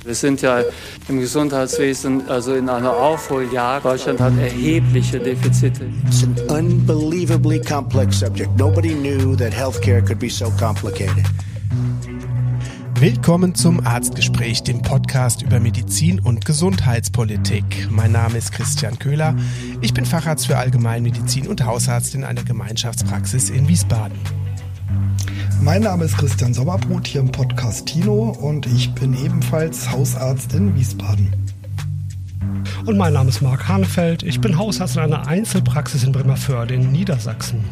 Wir sind ja im Gesundheitswesen also in einer Aufholjagd. Deutschland hat erhebliche Defizite. It's an unbelievably complex subject. Nobody knew that healthcare could be so complicated. Willkommen zum Arztgespräch, dem Podcast über Medizin und Gesundheitspolitik. Mein Name ist Christian Köhler. Ich bin Facharzt für Allgemeinmedizin und Hausarzt in einer Gemeinschaftspraxis in Wiesbaden. Mein Name ist Christian Sommerbrot, hier im Podcast Tino, und ich bin ebenfalls Hausarzt in Wiesbaden. Und mein Name ist Marc Hanefeld. Ich bin Hausarzt in einer Einzelpraxis in Bremervörde in Niedersachsen.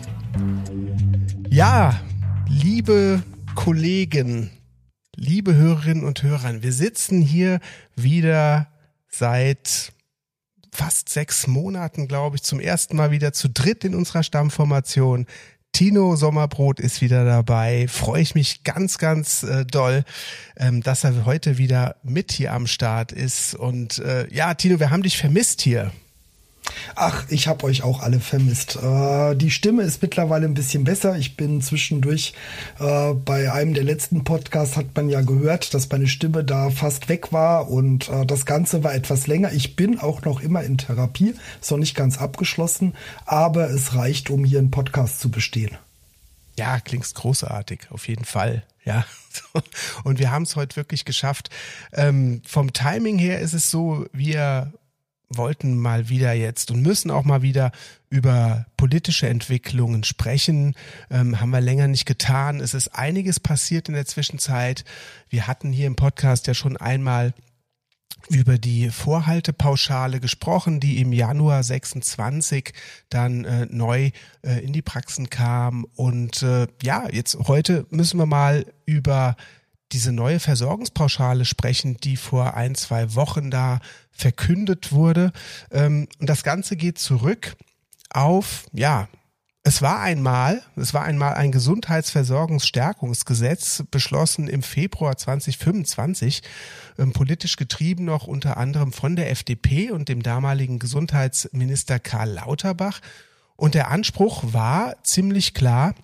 Ja, liebe Kollegen, liebe Hörerinnen und Hörer, wir sitzen hier wieder seit fast 6 Monaten, glaube ich, zum ersten Mal wieder zu dritt in unserer Stammformation. Tino Sommerbrot ist wieder dabei. Freue ich mich ganz, ganz doll, dass er heute wieder mit hier am Start ist. Und ja, Tino, wir haben dich vermisst hier. Ach, ich habe euch auch alle vermisst. Die Stimme ist mittlerweile ein bisschen besser. Ich bin zwischendurch, bei einem der letzten Podcasts hat man ja gehört, dass meine Stimme da fast weg war und das Ganze war etwas länger. Ich bin auch noch immer in Therapie, ist noch nicht ganz abgeschlossen, aber es reicht, um hier einen Podcast zu bestehen. Ja, klingt großartig, auf jeden Fall. Ja, und wir haben es heute wirklich geschafft. Vom Timing her ist es so, wir wollten mal wieder jetzt und müssen auch mal wieder über politische Entwicklungen sprechen. Haben wir länger nicht getan. Es ist einiges passiert in der Zwischenzeit. Wir hatten hier im Podcast ja schon einmal über die Vorhaltepauschale gesprochen, die im Januar 26 dann neu in die Praxen kam. Und ja, jetzt heute müssen wir mal über diese neue Versorgungspauschale sprechen, die vor 1-2 Wochen da verkündet wurde. Und das Ganze geht zurück auf, ja, es war einmal ein Gesundheitsversorgungsstärkungsgesetz, beschlossen im Februar 2025, politisch getrieben noch unter anderem von der FDP und dem damaligen Gesundheitsminister Karl Lauterbach. Und der Anspruch war ziemlich klar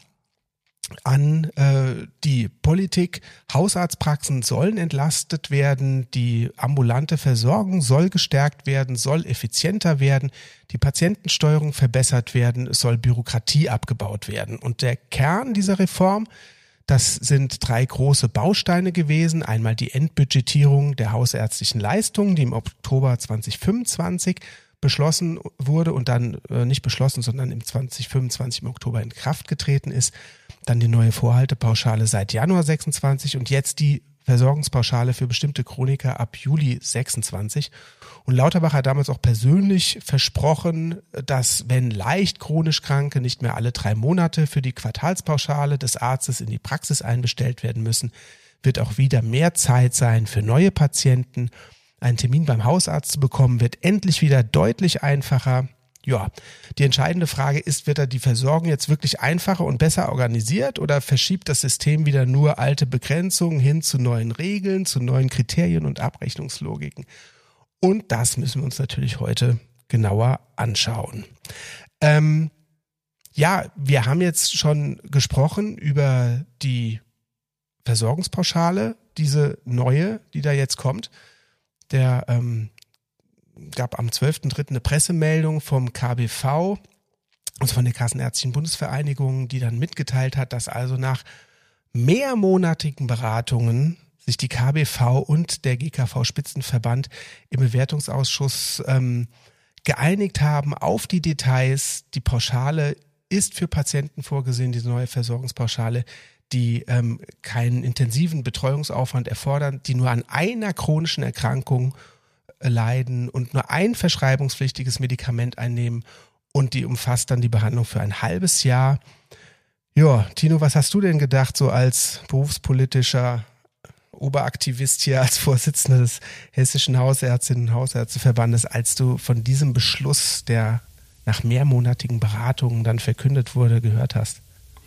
an die Politik: Hausarztpraxen sollen entlastet werden, die ambulante Versorgung soll gestärkt werden, soll effizienter werden, die Patientensteuerung verbessert werden, es soll Bürokratie abgebaut werden. Und der Kern dieser Reform, das sind 3 große Bausteine gewesen. Einmal die Endbudgetierung der hausärztlichen Leistungen, die im Oktober 2025 beschlossen wurde und dann nicht beschlossen, sondern im 2025 im Oktober in Kraft getreten ist. Dann die neue Vorhaltepauschale seit Januar 26 und jetzt die Versorgungspauschale für bestimmte Chroniker ab Juli 26. Und Lauterbach hat damals auch persönlich versprochen, dass, wenn leicht chronisch Kranke nicht mehr alle 3 Monate für die Quartalspauschale des Arztes in die Praxis einbestellt werden müssen, wird auch wieder mehr Zeit sein für neue Patienten. Einen Termin beim Hausarzt zu bekommen, wird endlich wieder deutlich einfacher. Ja, die entscheidende Frage ist, wird da die Versorgung jetzt wirklich einfacher und besser organisiert oder verschiebt das System wieder nur alte Begrenzungen hin zu neuen Regeln, zu neuen Kriterien und Abrechnungslogiken? Und das müssen wir uns natürlich heute genauer anschauen. Ja, wir haben jetzt schon gesprochen über die Versorgungspauschale, diese neue, die da jetzt kommt. Der gab am 12.03. eine Pressemeldung vom KBV, also von der Kassenärztlichen Bundesvereinigung, die dann mitgeteilt hat, dass also nach mehrmonatigen Beratungen sich die KBV und der GKV-Spitzenverband im Bewertungsausschuss geeinigt haben auf die Details. Die Pauschale ist für Patienten vorgesehen, diese neue Versorgungspauschale, die keinen intensiven Betreuungsaufwand erfordern, die nur an einer chronischen Erkrankung leiden und nur ein verschreibungspflichtiges Medikament einnehmen, und die umfasst dann die Behandlung für ein halbes Jahr. Ja, Tino, was hast du denn gedacht, so als berufspolitischer Oberaktivist hier, als Vorsitzender des Hessischen Hausärztinnen und Hausärzteverbandes, als du von diesem Beschluss, der nach mehrmonatigen Beratungen dann verkündet wurde, gehört hast?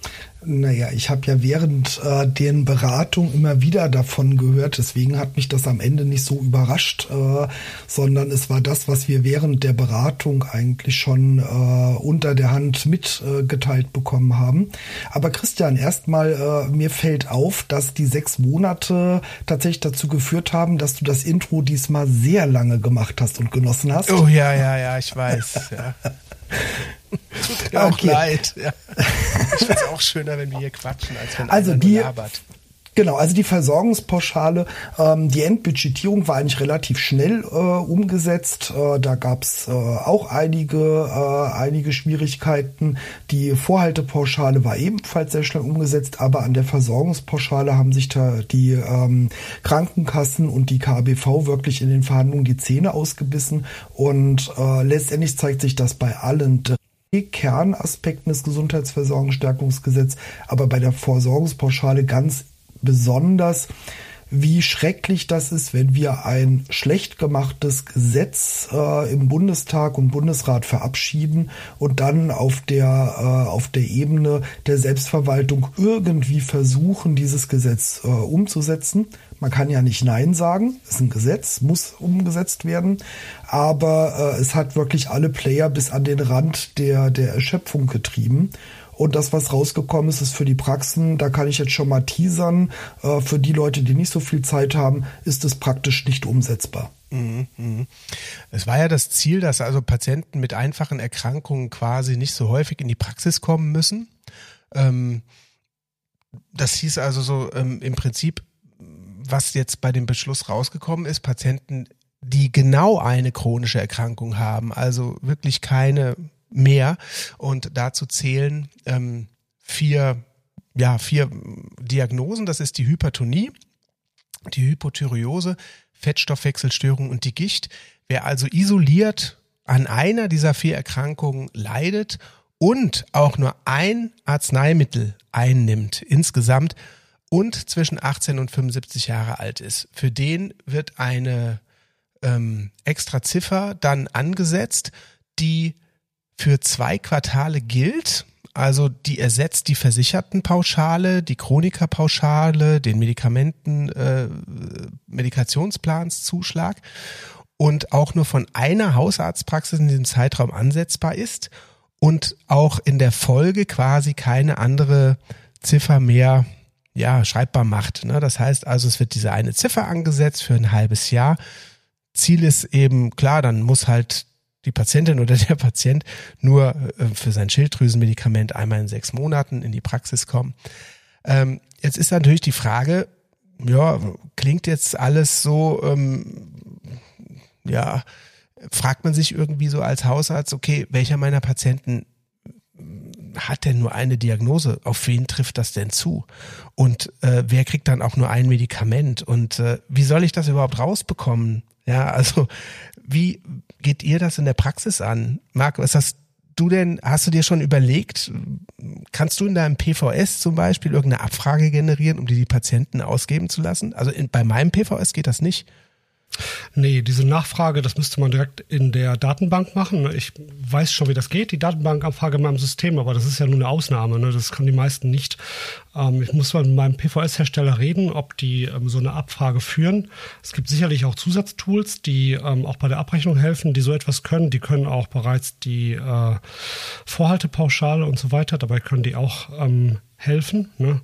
Naja, ich habe ja während den Beratungen immer wieder davon gehört, deswegen hat mich das am Ende nicht so überrascht, sondern es war das, was wir während der Beratung eigentlich schon unter der Hand mitgeteilt bekommen haben. Aber Christian, erstmal mir fällt auf, dass die 6 Monate tatsächlich dazu geführt haben, dass du das Intro diesmal sehr lange gemacht hast und genossen hast. Oh ja, ich weiß. Ja. Tut mir auch leid. Ja. Ich finde es auch schöner, wenn wir hier quatschen, als wenn einer nur labert. Genau, also die Versorgungspauschale, die Endbudgetierung war eigentlich relativ schnell umgesetzt. Da gab's auch einige Schwierigkeiten. Die Vorhaltepauschale war ebenfalls sehr schnell umgesetzt, aber an der Versorgungspauschale haben sich da die Krankenkassen und die KBV wirklich in den Verhandlungen die Zähne ausgebissen. Und letztendlich zeigt sich das bei allen Kernaspekten des Gesundheitsversorgungsstärkungsgesetzes, aber bei der Versorgungspauschale ganz besonders, wie schrecklich das ist, wenn wir ein schlecht gemachtes Gesetz im Bundestag und Bundesrat verabschieden und dann auf der Ebene der Selbstverwaltung irgendwie versuchen, dieses Gesetz umzusetzen. Man kann ja nicht Nein sagen, es ist ein Gesetz, muss umgesetzt werden, aber es hat wirklich alle Player bis an den Rand der Erschöpfung getrieben. Und das, was rausgekommen ist, ist für die Praxen, da kann ich jetzt schon mal teasern, für die Leute, die nicht so viel Zeit haben, ist es praktisch nicht umsetzbar. Es war ja das Ziel, dass also Patienten mit einfachen Erkrankungen quasi nicht so häufig in die Praxis kommen müssen. Das hieß also so im Prinzip, was jetzt bei dem Beschluss rausgekommen ist, Patienten, die genau eine chronische Erkrankung haben, also wirklich keine mehr, und dazu zählen 4 Diagnosen. Das ist die Hypertonie, die Hypothyreose, Fettstoffwechselstörung und die Gicht. Wer also isoliert an einer dieser 4 Erkrankungen leidet und auch nur ein Arzneimittel einnimmt insgesamt und zwischen 18 und 75 Jahre alt ist, für den wird eine extra Ziffer dann angesetzt, die für 2 Quartale gilt, also die ersetzt die Versichertenpauschale, die Chronikerpauschale, den Medikationsplanszuschlag und auch nur von einer Hausarztpraxis in diesem Zeitraum ansetzbar ist und auch in der Folge quasi keine andere Ziffer mehr schreibbar macht. Das heißt also, es wird diese eine Ziffer angesetzt für ein halbes Jahr. Ziel ist eben, klar, dann muss halt die Patientin oder der Patient nur für sein Schilddrüsenmedikament einmal in 6 Monaten in die Praxis kommen. Jetzt ist natürlich die Frage, klingt jetzt alles so, fragt man sich irgendwie so als Hausarzt, okay, welcher meiner Patienten hat denn nur eine Diagnose? Auf wen trifft das denn zu? Und wer kriegt dann auch nur ein Medikament? Und wie soll ich das überhaupt rausbekommen? Ja, also wie geht ihr das in der Praxis an? Marc, was hast du dir schon überlegt, kannst du in deinem PVS zum Beispiel irgendeine Abfrage generieren, um die Patienten ausgeben zu lassen? Also bei meinem PVS geht das nicht. Nee, diese Nachfrage, das müsste man direkt in der Datenbank machen. Ich weiß schon, wie das geht, die Datenbankabfrage in meinem System, aber das ist ja nur eine Ausnahme, ne? Das können die meisten nicht. Ich muss mal mit meinem PVS-Hersteller reden, ob die so eine Abfrage führen. Es gibt sicherlich auch Zusatztools, die auch bei der Abrechnung helfen, die so etwas können. Die können auch bereits die Vorhaltepauschale und so weiter, dabei können die auch helfen, ne?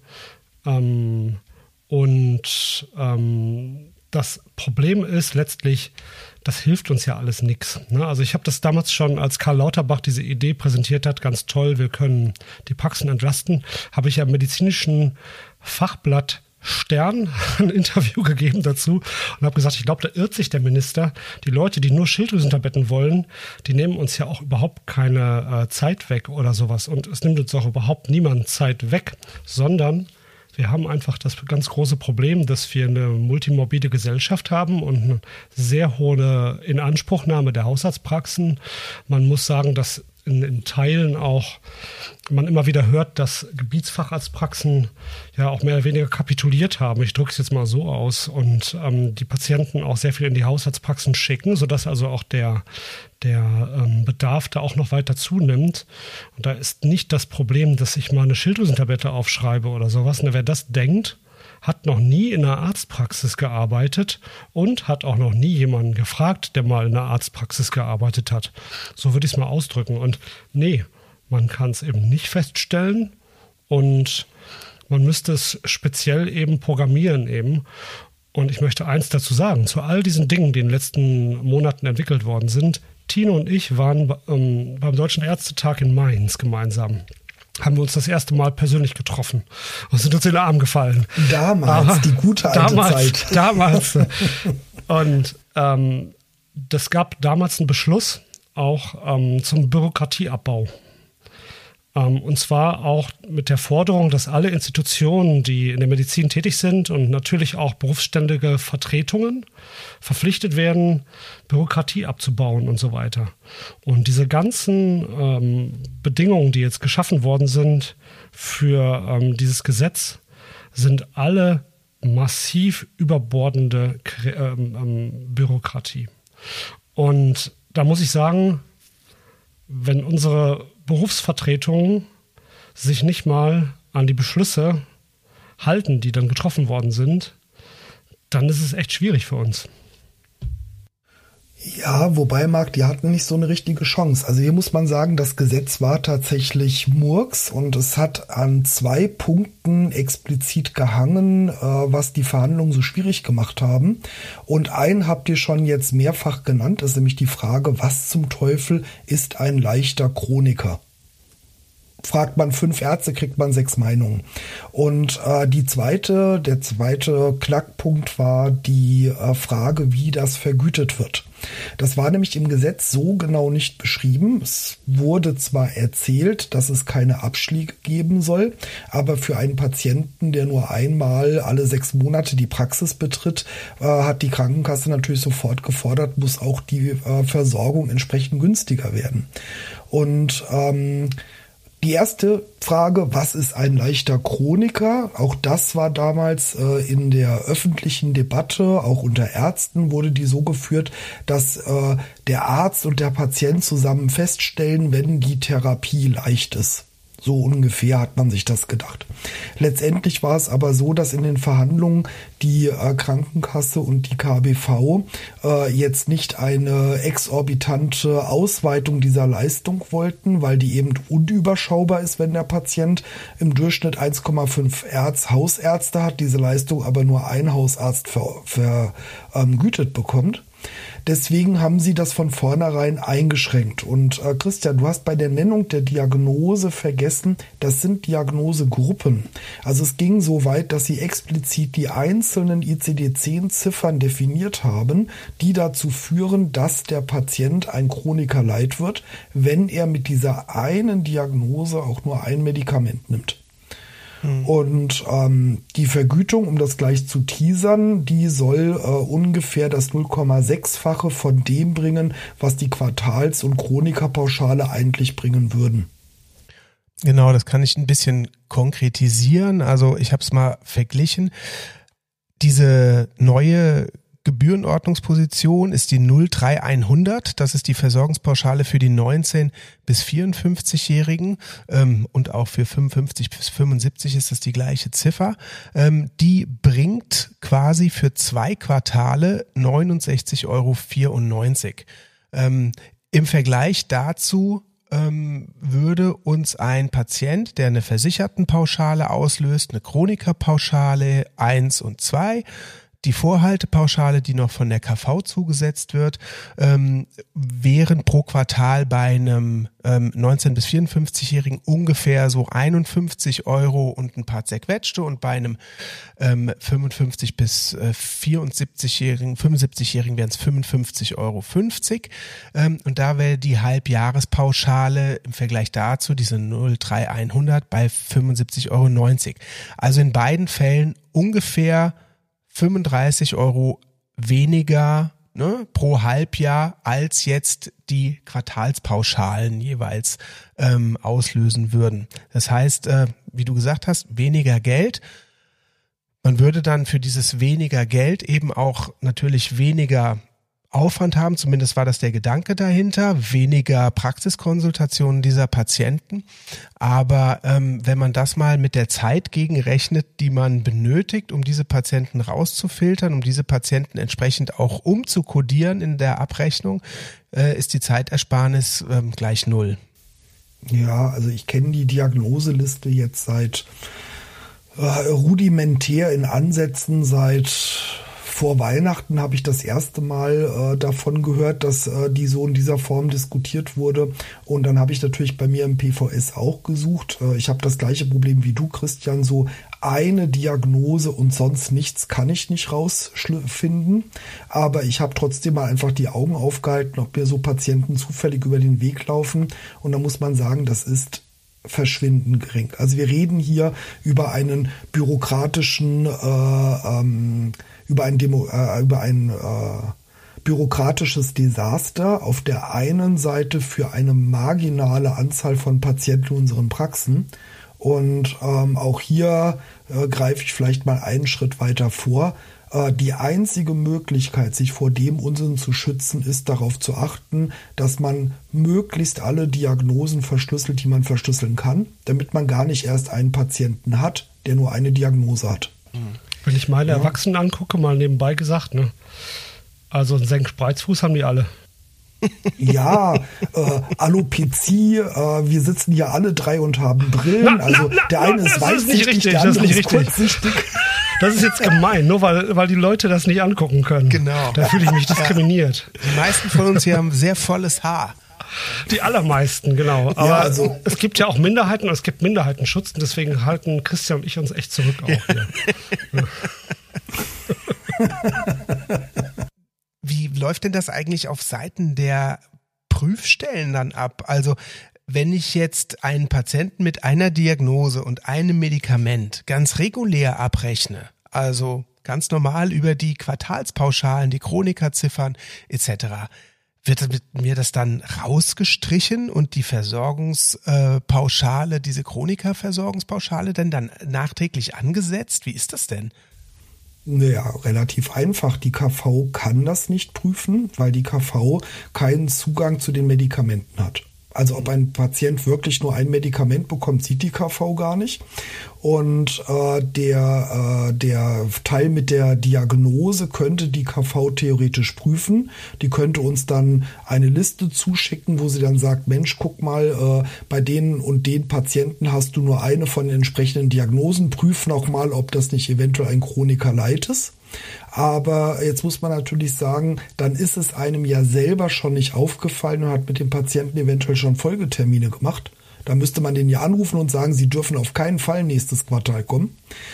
Das Problem ist letztlich, das hilft uns ja alles nichts. Also ich habe das damals schon, als Karl Lauterbach diese Idee präsentiert hat, ganz toll, wir können die Praxen entlasten, habe ich ja im medizinischen Fachblatt Stern ein Interview gegeben dazu und habe gesagt, ich glaube, da irrt sich der Minister. Die Leute, die nur Schilddrüsentabletten wollen, die nehmen uns ja auch überhaupt keine Zeit weg oder sowas. Und es nimmt uns auch überhaupt niemand Zeit weg, sondern wir haben einfach das ganz große Problem, dass wir eine multimorbide Gesellschaft haben und eine sehr hohe Inanspruchnahme der Hausarztpraxen. Man muss sagen, dass in Teilen auch man immer wieder hört, dass Gebietsfacharztpraxen ja auch mehr oder weniger kapituliert haben. Ich drücke es jetzt mal so aus. Und die Patienten auch sehr viel in die Hausarztpraxen schicken, sodass also auch der Bedarf da auch noch weiter zunimmt. Und da ist nicht das Problem, dass ich mal eine Schilddrüsentablette aufschreibe oder sowas. Wer das denkt, hat noch nie in einer Arztpraxis gearbeitet und hat auch noch nie jemanden gefragt, der mal in einer Arztpraxis gearbeitet hat. So würde ich es mal ausdrücken. Und nee, man kann es eben nicht feststellen und man müsste es speziell eben programmieren eben. Und ich möchte eins dazu sagen, zu all diesen Dingen, die in den letzten Monaten entwickelt worden sind. Tino und ich waren beim Deutschen Ärztetag in Mainz gemeinsam. Haben wir uns das erste Mal persönlich getroffen und sind uns in den Arm gefallen. Damals, die gute alte Zeit. Damals. Und das gab damals einen Beschluss auch zum Bürokratieabbau. Und zwar auch mit der Forderung, dass alle Institutionen, die in der Medizin tätig sind und natürlich auch berufsständige Vertretungen verpflichtet werden, Bürokratie abzubauen und so weiter. Und diese ganzen Bedingungen, die jetzt geschaffen worden sind für dieses Gesetz, sind alle massiv überbordende Bürokratie. Und da muss ich sagen, wenn unsere Berufsvertretungen sich nicht mal an die Beschlüsse halten, die dann getroffen worden sind, dann ist es echt schwierig für uns. Ja, wobei, Marc, die hatten nicht so eine richtige Chance. Also hier muss man sagen, das Gesetz war tatsächlich Murks und es hat an 2 Punkten explizit gehangen, was die Verhandlungen so schwierig gemacht haben. Und einen habt ihr schon jetzt mehrfach genannt, das ist nämlich die Frage, was zum Teufel ist ein leichter Chroniker? Fragt man 5 Ärzte, kriegt man 6 Meinungen. Und der zweite Knackpunkt war die Frage, wie das vergütet wird. Das war nämlich im Gesetz so genau nicht beschrieben. Es wurde zwar erzählt, dass es keine Abschläge geben soll, aber für einen Patienten, der nur einmal alle 6 Monate die Praxis betritt, hat die Krankenkasse natürlich sofort gefordert, muss auch die Versorgung entsprechend günstiger werden. Und die erste Frage, was ist ein leichter Chroniker? Auch das war damals in der öffentlichen Debatte, auch unter Ärzten wurde die so geführt, dass der Arzt und der Patient zusammen feststellen, wenn die Therapie leicht ist. So ungefähr hat man sich das gedacht. Letztendlich war es aber so, dass in den Verhandlungen die Krankenkasse und die KBV jetzt nicht eine exorbitante Ausweitung dieser Leistung wollten, weil die eben unüberschaubar ist, wenn der Patient im Durchschnitt 1,5 Hausärzte hat, diese Leistung aber nur ein Hausarzt vergütet bekommt. Deswegen haben sie das von vornherein eingeschränkt. Und Christian, du hast bei der Nennung der Diagnose vergessen, das sind Diagnosegruppen. Also es ging so weit, dass sie explizit die einzelnen ICD-10-Ziffern definiert haben, die dazu führen, dass der Patient ein Chroniker leid wird, wenn er mit dieser einen Diagnose auch nur ein Medikament nimmt. Und die Vergütung, um das gleich zu teasern, die soll ungefähr das 0,6-fache von dem bringen, was die Quartals- und Chronikerpauschale eigentlich bringen würden. Genau, das kann ich ein bisschen konkretisieren. Also ich habe es mal verglichen. Diese neue Gebührenordnungsposition ist die 03100, das ist die Versorgungspauschale für die 19- bis 54-Jährigen und auch für 55 bis 75 ist das die gleiche Ziffer. Die bringt quasi für 2 Quartale 69,94 €. Im Vergleich dazu würde uns ein Patient, der eine Versichertenpauschale auslöst, eine Chronikerpauschale 1 und 2, die Vorhaltepauschale, die noch von der KV zugesetzt wird, wären pro Quartal bei einem 19- bis 54-Jährigen ungefähr so 51 € und ein paar zerquetschte und bei einem 55 bis 75-Jährigen wären es 55,50 €. Und da wäre die Halbjahrespauschale im Vergleich dazu, diese 03100, bei 75,90 €. Also in beiden Fällen ungefähr 35 € weniger ne, pro Halbjahr als jetzt die Quartalspauschalen jeweils auslösen würden. Das heißt, wie du gesagt hast, weniger Geld. Man würde dann für dieses weniger Geld eben auch natürlich weniger Aufwand haben, zumindest war das der Gedanke dahinter, weniger Praxiskonsultationen dieser Patienten. Aber wenn man das mal mit der Zeit gegenrechnet, die man benötigt, um diese Patienten rauszufiltern, um diese Patienten entsprechend auch umzukodieren in der Abrechnung, ist die Zeitersparnis gleich 0. Ja, also ich kenne die Diagnoseliste jetzt seit rudimentär in Ansätzen seit vor Weihnachten habe ich das erste Mal davon gehört, dass die so in dieser Form diskutiert wurde. Und dann habe ich natürlich bei mir im PVS auch gesucht. Ich habe das gleiche Problem wie du, Christian. So eine Diagnose und sonst nichts kann ich nicht rausfinden. Aber ich habe trotzdem mal einfach die Augen aufgehalten, ob mir so Patienten zufällig über den Weg laufen. Und da muss man sagen, das ist verschwindend gering. Also wir reden hier über einen bürokratischen über ein bürokratisches Desaster auf der einen Seite für eine marginale Anzahl von Patienten in unseren Praxen. Und auch hier greife ich vielleicht mal einen Schritt weiter vor. Die einzige Möglichkeit, sich vor dem Unsinn zu schützen, ist darauf zu achten, dass man möglichst alle Diagnosen verschlüsselt, die man verschlüsseln kann, damit man gar nicht erst einen Patienten hat, der nur eine Diagnose hat. Wenn ich meine Erwachsenen angucke, mal nebenbei gesagt, ne? Also einen Senkspreizfuß haben die alle. Ja, Alopezie, wir sitzen hier alle drei und haben Brillen. Der eine ist weitsichtig, der andere ist kurzsichtig. Das ist jetzt gemein, nur weil die Leute das nicht angucken können. Genau. Da fühle ich mich diskriminiert. Die meisten von uns hier haben sehr volles Haar. Die allermeisten, genau. Aber ja, also es gibt ja auch Minderheiten und es gibt Minderheitenschutz und deswegen halten Christian und ich uns echt zurück auch hier. Wie läuft denn das eigentlich auf Seiten der Prüfstellen dann ab? Also wenn ich jetzt einen Patienten mit einer Diagnose und einem Medikament ganz regulär abrechne, also ganz normal über die Quartalspauschalen, die Chronikerziffern etc., wird mir das dann rausgestrichen und die Versorgungspauschale, diese Chronikerversorgungspauschale dann nachträglich angesetzt? Wie ist das denn? Naja, relativ einfach. Die KV kann das nicht prüfen, weil die KV keinen Zugang zu den Medikamenten hat. Also ob ein Patient wirklich nur ein Medikament bekommt, sieht die KV gar nicht. Und der Teil mit der Diagnose könnte die KV theoretisch prüfen. Die könnte uns dann eine Liste zuschicken, wo sie dann sagt, Mensch, guck mal, bei den und den Patienten hast du nur eine von den entsprechenden Diagnosen. Prüf noch mal, ob das nicht eventuell ein Chroniker Light ist. Aber jetzt muss man natürlich sagen, dann ist es einem ja selber schon nicht aufgefallen und hat mit dem Patienten eventuell schon Folgetermine gemacht. Da müsste man den ja anrufen und sagen, sie dürfen auf keinen Fall nächstes Quartal kommen.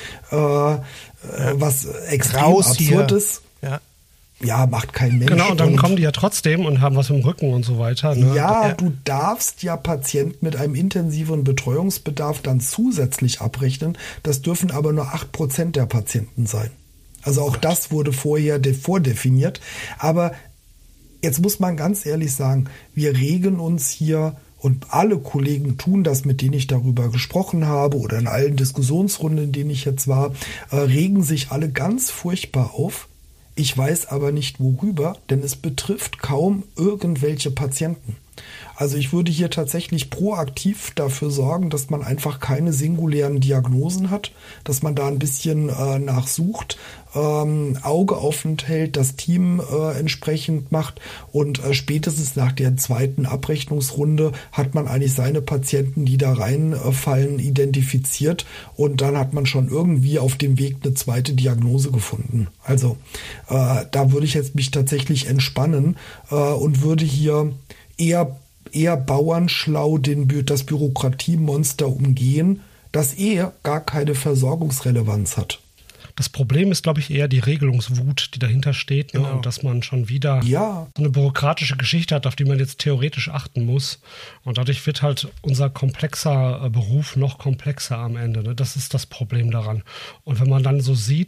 Was extrem absurd ist. Ja, macht kein Mensch. Genau, und dann kommen die ja trotzdem und haben was im Rücken und so weiter. Ne? Ja, du darfst ja Patienten mit einem intensiveren Betreuungsbedarf dann zusätzlich abrechnen. Das dürfen aber nur 8% der Patienten sein. Also auch das wurde vorher vordefiniert. Aber jetzt muss man ganz ehrlich sagen, wir regen uns hier, und alle Kollegen tun das, mit denen ich darüber gesprochen habe oder in allen Diskussionsrunden, in denen ich jetzt war, regen sich alle ganz furchtbar auf. Ich weiß aber nicht worüber, denn es betrifft kaum irgendwelche Patienten. Also ich würde hier tatsächlich proaktiv dafür sorgen, dass man einfach keine singulären Diagnosen hat, dass man da ein bisschen nachsucht, Auge offen hält, das Team entsprechend macht und spätestens nach der zweiten Abrechnungsrunde hat man eigentlich seine Patienten, die da reinfallen, identifiziert und dann hat man schon irgendwie auf dem Weg eine zweite Diagnose gefunden. Also da würde ich jetzt mich tatsächlich entspannen und würde hier eher bauernschlau das Bürokratiemonster umgehen, das gar keine Versorgungsrelevanz hat. Das Problem ist, glaube ich, eher die Regelungswut, die dahinter steht, ne? Genau. Und dass man schon wieder so eine bürokratische Geschichte hat, auf die man jetzt theoretisch achten muss. Und dadurch wird halt unser komplexer Beruf noch komplexer am Ende. Ne? Das ist das Problem daran. Und wenn man dann so sieht,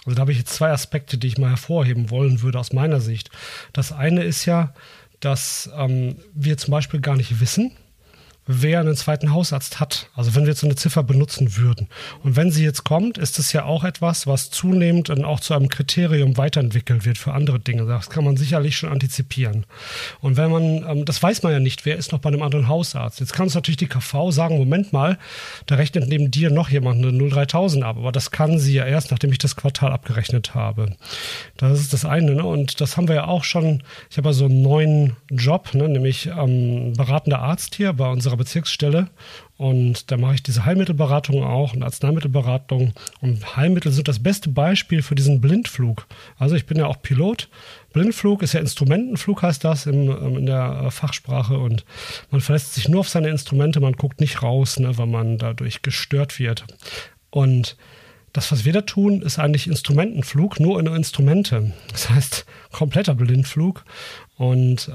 Also da habe ich jetzt zwei Aspekte, die ich mal hervorheben wollen würde aus meiner Sicht. Das eine ist ja, dass wir zum Beispiel gar nicht wissen, wer einen zweiten Hausarzt hat. Also wenn wir jetzt so eine Ziffer benutzen würden. Und wenn sie jetzt kommt, ist es ja auch etwas, was zunehmend dann auch zu einem Kriterium weiterentwickelt wird für andere Dinge. Das kann man sicherlich schon antizipieren. Und wenn man, das weiß man ja nicht, wer ist noch bei einem anderen Hausarzt. Jetzt kann uns natürlich die KV sagen, Moment mal, da rechnet neben dir noch jemand eine 03000 ab. Aber das kann sie ja erst, nachdem ich das Quartal abgerechnet habe. Das ist das eine. Ne? Und das haben wir ja auch schon, ich habe ja so einen neuen Job, ne? Nämlich beratender Arzt hier bei unserer Bezirksstelle, und da mache ich diese Heilmittelberatung auch und Arzneimittelberatung, und Heilmittel sind das beste Beispiel für diesen Blindflug. Also ich bin ja auch Pilot. Blindflug ist ja Instrumentenflug, heißt das in der Fachsprache, und man verlässt sich nur auf seine Instrumente, man guckt nicht raus, ne, weil man dadurch gestört wird. Und das, was wir da tun, ist eigentlich Instrumentenflug, nur in Instrumente. Das heißt kompletter Blindflug. Und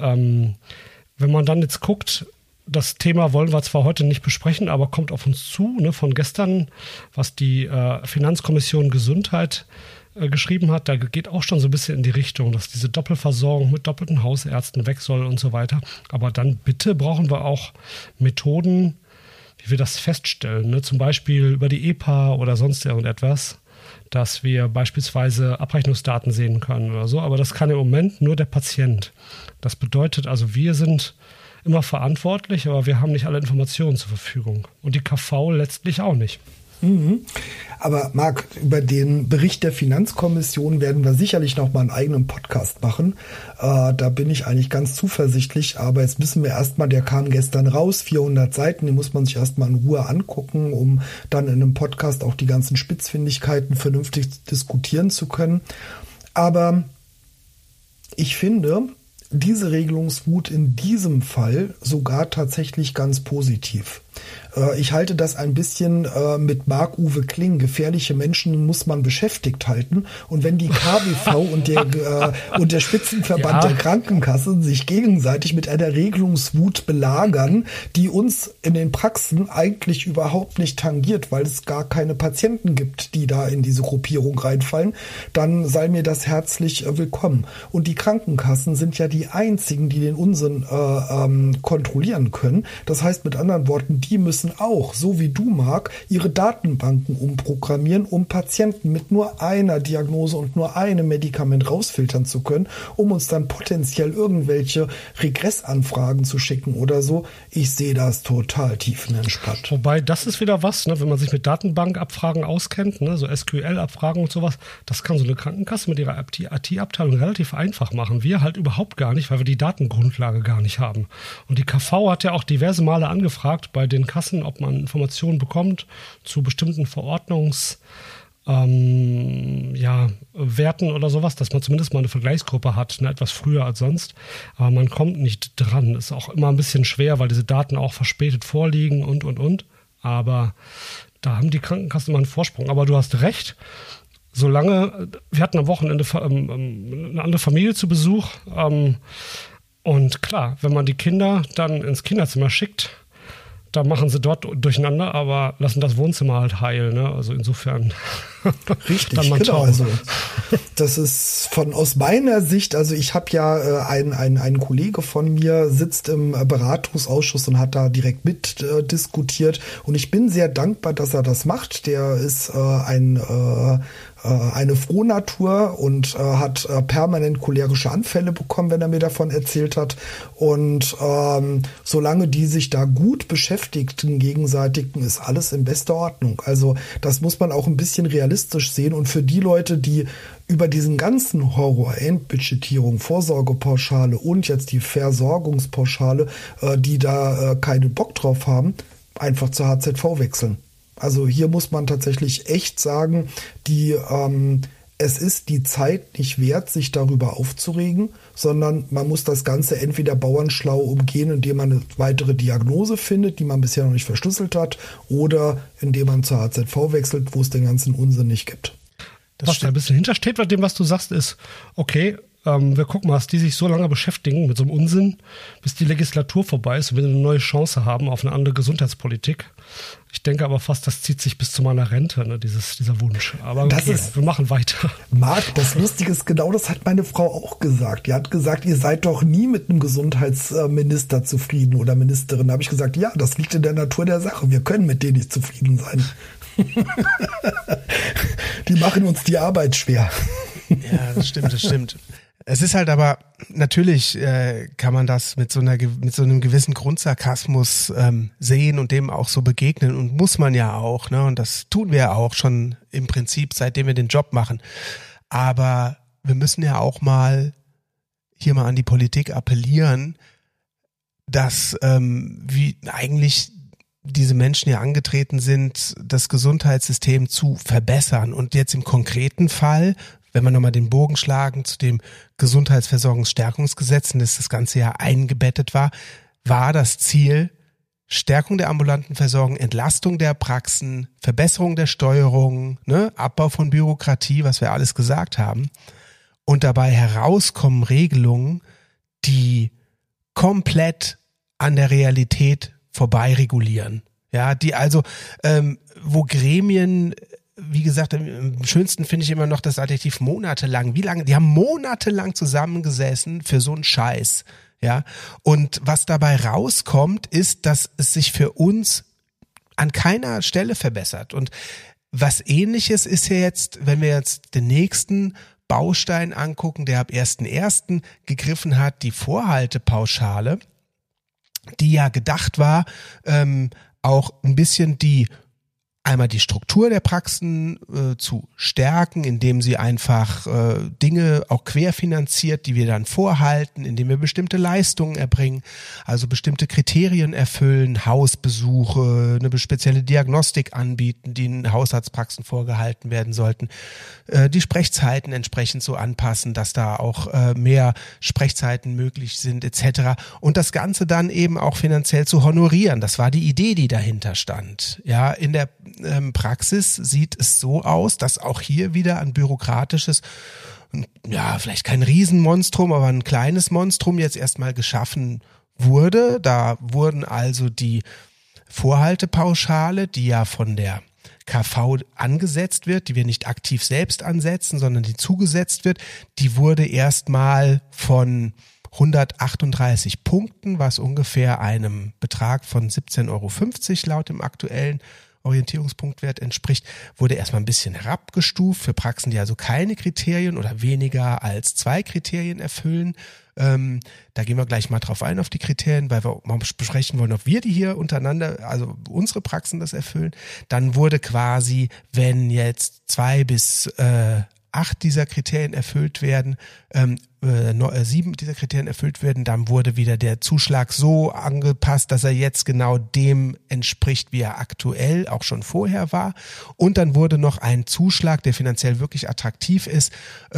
wenn man dann jetzt guckt, das Thema wollen wir zwar heute nicht besprechen, aber kommt auf uns zu, ne, von gestern, was die Finanzkommission Gesundheit geschrieben hat. Da geht auch schon so ein bisschen in die Richtung, dass diese Doppelversorgung mit doppelten Hausärzten weg soll und so weiter. Aber dann bitte brauchen wir auch Methoden, wie wir das feststellen. Ne? Zum Beispiel über die EPA oder sonst irgendetwas, dass wir beispielsweise Abrechnungsdaten sehen können oder so. Aber das kann im Moment nur der Patient. Das bedeutet also, wir sind immer verantwortlich, aber wir haben nicht alle Informationen zur Verfügung. Und die KV letztlich auch nicht. Mhm. Aber Marc, über den Bericht der Finanzkommission werden wir sicherlich noch mal einen eigenen Podcast machen. Da bin ich eigentlich ganz zuversichtlich. Aber jetzt müssen wir erstmal, der kam gestern raus, 400 Seiten, die muss man sich erstmal in Ruhe angucken, um dann in einem Podcast auch die ganzen Spitzfindigkeiten vernünftig diskutieren zu können. Aber ich finde diese Regelungswut in diesem Fall sogar tatsächlich ganz positiv. Ich halte das ein bisschen mit Marc-Uwe Kling. Gefährliche Menschen muss man beschäftigt halten. Und wenn die KBV und der Spitzenverband der Krankenkassen sich gegenseitig mit einer Regelungswut belagern, die uns in den Praxen eigentlich überhaupt nicht tangiert, weil es gar keine Patienten gibt, die da in diese Gruppierung reinfallen, dann sei mir das herzlich willkommen. Und die Krankenkassen sind ja die einzigen, die den Unsinn kontrollieren können. Das heißt mit anderen Worten, die müssen auch, so wie du, Marc, ihre Datenbanken umprogrammieren, um Patienten mit nur einer Diagnose und nur einem Medikament rausfiltern zu können, um uns dann potenziell irgendwelche Regressanfragen zu schicken oder so. Ich sehe das total tiefenentspannt. Wobei, das ist wieder was, ne, wenn man sich mit Datenbankabfragen auskennt, ne, so SQL-Abfragen und sowas, das kann so eine Krankenkasse mit ihrer IT-Abteilung relativ einfach machen. Wir halt überhaupt gar nicht, weil wir die Datengrundlage gar nicht haben. Und die KV hat ja auch diverse Male angefragt bei den Kassen, ob man Informationen bekommt zu bestimmten Werten oder sowas, dass man zumindest mal eine Vergleichsgruppe hat, ne, etwas früher als sonst. Aber man kommt nicht dran. Ist auch immer ein bisschen schwer, weil diese Daten auch verspätet vorliegen und. Aber da haben die Krankenkassen immer einen Vorsprung. Aber du hast recht. Solange, wir hatten am Wochenende eine andere Familie zu Besuch. Und klar, wenn man die Kinder dann ins Kinderzimmer schickt, da machen sie dort durcheinander, aber lassen das Wohnzimmer halt heil, ne? Also insofern. Richtig, dann genau. Also das ist aus meiner Sicht, also ich habe ja ein Kollege von mir sitzt im Beratungsausschuss und hat da direkt mit diskutiert, und ich bin sehr dankbar, dass er das macht. Der ist eine Frohnatur und hat permanent cholerische Anfälle bekommen, wenn er mir davon erzählt hat. Und solange die sich da gut beschäftigten gegenseitig, ist alles in bester Ordnung. Also das muss man auch ein bisschen realistisch sehen. Und für die Leute, die über diesen ganzen Horror, Endbudgetierung, Vorsorgepauschale und jetzt die Versorgungspauschale, die da keinen Bock drauf haben, einfach zur HZV wechseln. Also hier muss man tatsächlich echt sagen, es ist die Zeit nicht wert, sich darüber aufzuregen, sondern man muss das Ganze entweder bauernschlau umgehen, indem man eine weitere Diagnose findet, die man bisher noch nicht verschlüsselt hat, oder indem man zur HZV wechselt, wo es den ganzen Unsinn nicht gibt. Was da ein bisschen hintersteht bei dem, was du sagst, ist, okay, wir gucken mal, dass die sich so lange beschäftigen mit so einem Unsinn, bis die Legislatur vorbei ist und wir eine neue Chance haben auf eine andere Gesundheitspolitik. Ich denke aber fast, das zieht sich bis zu meiner Rente, ne, dieser Wunsch. Aber okay, wir machen weiter. Marc, das Lustige ist, genau das hat meine Frau auch gesagt. Die hat gesagt, ihr seid doch nie mit einem Gesundheitsminister zufrieden oder Ministerin. Da habe ich gesagt, ja, das liegt in der Natur der Sache. Wir können mit denen nicht zufrieden sein. Die machen uns die Arbeit schwer. Ja, das stimmt. Es ist halt aber, natürlich kann man das mit so einem gewissen Grundsarkasmus sehen und dem auch so begegnen und muss man ja auch, ne? Und das tun wir ja auch schon im Prinzip, seitdem wir den Job machen. Aber wir müssen ja auch hier mal an die Politik appellieren, dass wie eigentlich diese Menschen ja angetreten sind, das Gesundheitssystem zu verbessern. Und jetzt im konkreten Fall, wenn wir nochmal den Bogen schlagen zu dem Gesundheitsversorgungsstärkungsgesetz, in das das Ganze ja eingebettet war das Ziel Stärkung der ambulanten Versorgung, Entlastung der Praxen, Verbesserung der Steuerung, ne, Abbau von Bürokratie, was wir alles gesagt haben. Und dabei herauskommen Regelungen, die komplett an der Realität vorbei regulieren. Ja, die also, wo Gremien, wie gesagt, am schönsten finde ich immer noch das Adjektiv monatelang. Wie lange? Die haben monatelang zusammengesessen für so einen Scheiß. Ja, und was dabei rauskommt, ist, dass es sich für uns an keiner Stelle verbessert. Und was Ähnliches ist ja jetzt, wenn wir jetzt den nächsten Baustein angucken, der ab 1.1. gegriffen hat, die Vorhaltepauschale, die ja gedacht war, auch ein bisschen einmal die Struktur der Praxen zu stärken, indem sie einfach Dinge auch querfinanziert, die wir dann vorhalten, indem wir bestimmte Leistungen erbringen, also bestimmte Kriterien erfüllen, Hausbesuche, eine spezielle Diagnostik anbieten, die in Hausarztpraxen vorgehalten werden sollten, die Sprechzeiten entsprechend so anpassen, dass da auch mehr Sprechzeiten möglich sind etc. Und das Ganze dann eben auch finanziell zu honorieren. Das war die Idee, die dahinter stand. Ja, in der Praxis sieht es so aus, dass auch hier wieder ein bürokratisches, ja, vielleicht kein Riesenmonstrum, aber ein kleines Monstrum jetzt erstmal geschaffen wurde. Da wurden also die Vorhaltepauschale, die ja von der KV angesetzt wird, die wir nicht aktiv selbst ansetzen, sondern die zugesetzt wird, die wurde erstmal von 138 Punkten, was ungefähr einem Betrag von 17,50 € laut dem aktuellen Orientierungspunktwert entspricht, wurde erstmal ein bisschen herabgestuft für Praxen, die also keine Kriterien oder weniger als 2 Kriterien erfüllen. Da gehen wir gleich mal drauf ein, auf die Kriterien, weil wir mal besprechen wollen, ob wir die hier untereinander, also unsere Praxen das erfüllen. Dann wurde quasi, wenn jetzt 2 bis 8 dieser Kriterien erfüllt werden, 7 dieser Kriterien erfüllt werden, dann wurde wieder der Zuschlag so angepasst, dass er jetzt genau dem entspricht, wie er aktuell auch schon vorher war. Und dann wurde noch ein Zuschlag, der finanziell wirklich attraktiv ist,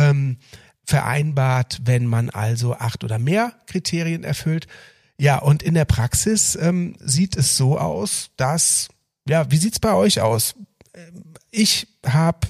vereinbart, wenn man also 8 oder mehr Kriterien erfüllt. Ja, und in der Praxis sieht es so aus, dass, ja, wie sieht's bei euch aus? Ich habe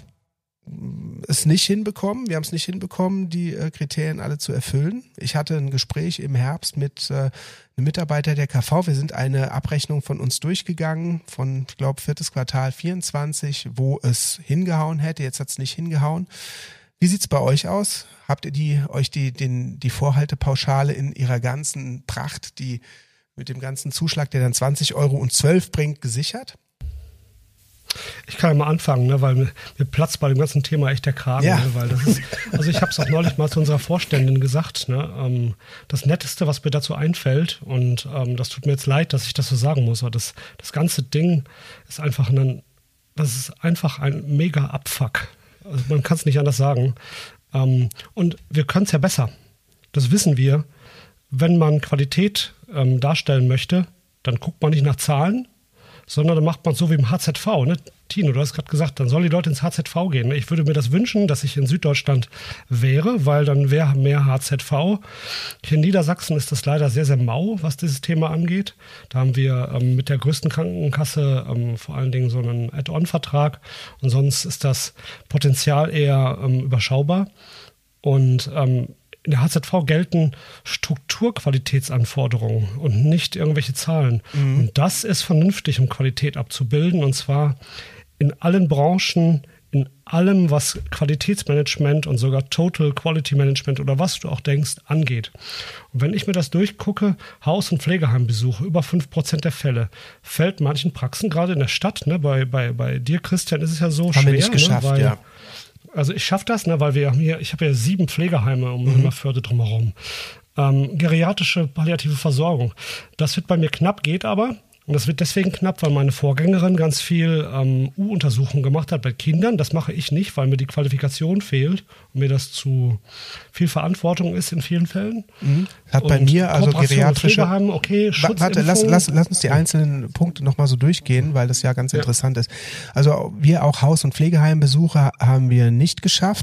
es nicht hinbekommen. Wir haben es nicht hinbekommen, die Kriterien alle zu erfüllen. Ich hatte ein Gespräch im Herbst mit einem Mitarbeiter der KV. Wir sind eine Abrechnung von uns durchgegangen, von, ich glaube, 4. Quartal 24, wo es hingehauen hätte. Jetzt hat es nicht hingehauen. Wie sieht's bei euch aus? Habt ihr euch die Vorhaltepauschale in ihrer ganzen Pracht, die mit dem ganzen Zuschlag, der dann 20,12 € bringt, gesichert? Ich kann ja mal anfangen, ne, weil mir platzt bei dem ganzen Thema echt der Kragen. Ja. Ne, weil das ist, also ich habe es auch neulich mal zu unserer Vorständin gesagt, ne, das Netteste, was mir dazu einfällt, und das tut mir jetzt leid, dass ich das so sagen muss, aber das ganze Ding ist einfach ein mega Abfuck. Also man kann es nicht anders sagen. Und wir können es ja besser. Das wissen wir. Wenn man Qualität darstellen möchte, dann guckt man nicht nach Zahlen, sondern dann macht man es so wie im HZV. Ne? Tino, du hast gerade gesagt, dann sollen die Leute ins HZV gehen. Ne? Ich würde mir das wünschen, dass ich in Süddeutschland wäre, weil dann wäre mehr HZV. Hier in Niedersachsen ist das leider sehr, sehr mau, was dieses Thema angeht. Da haben wir mit der größten Krankenkasse vor allen Dingen so einen Add-on-Vertrag, und sonst ist das Potenzial eher überschaubar. Und in der HZV gelten Strukturqualitätsanforderungen und nicht irgendwelche Zahlen. Und das ist vernünftig, um Qualität abzubilden, und zwar in allen Branchen, in allem, was Qualitätsmanagement und sogar Total Quality Management oder was du auch denkst, angeht. Und wenn ich mir das durchgucke, Haus- und Pflegeheimbesuche, über 5% der Fälle, fällt manchen Praxen, gerade in der Stadt, ne, bei dir, Christian, ist es ja so Haben schwer. wir nicht geschafft, ne, weil, ja. Also ich schaffe das, ne, weil ich habe ja 7 Pflegeheime um Himmerförde drumherum. Geriatrische palliative Versorgung. Das wird bei mir knapp, geht aber. Und das wird deswegen knapp, weil meine Vorgängerin ganz viel U-Untersuchungen gemacht hat bei Kindern. Das mache ich nicht, weil mir die Qualifikation fehlt und mir das zu viel Verantwortung ist in vielen Fällen. Hat bei mir also geriatrische... Okay, Warte, lass uns die einzelnen Punkte nochmal so durchgehen, weil das ja ganz interessant ist. Also wir auch Haus- und Pflegeheimbesucher haben wir nicht geschafft.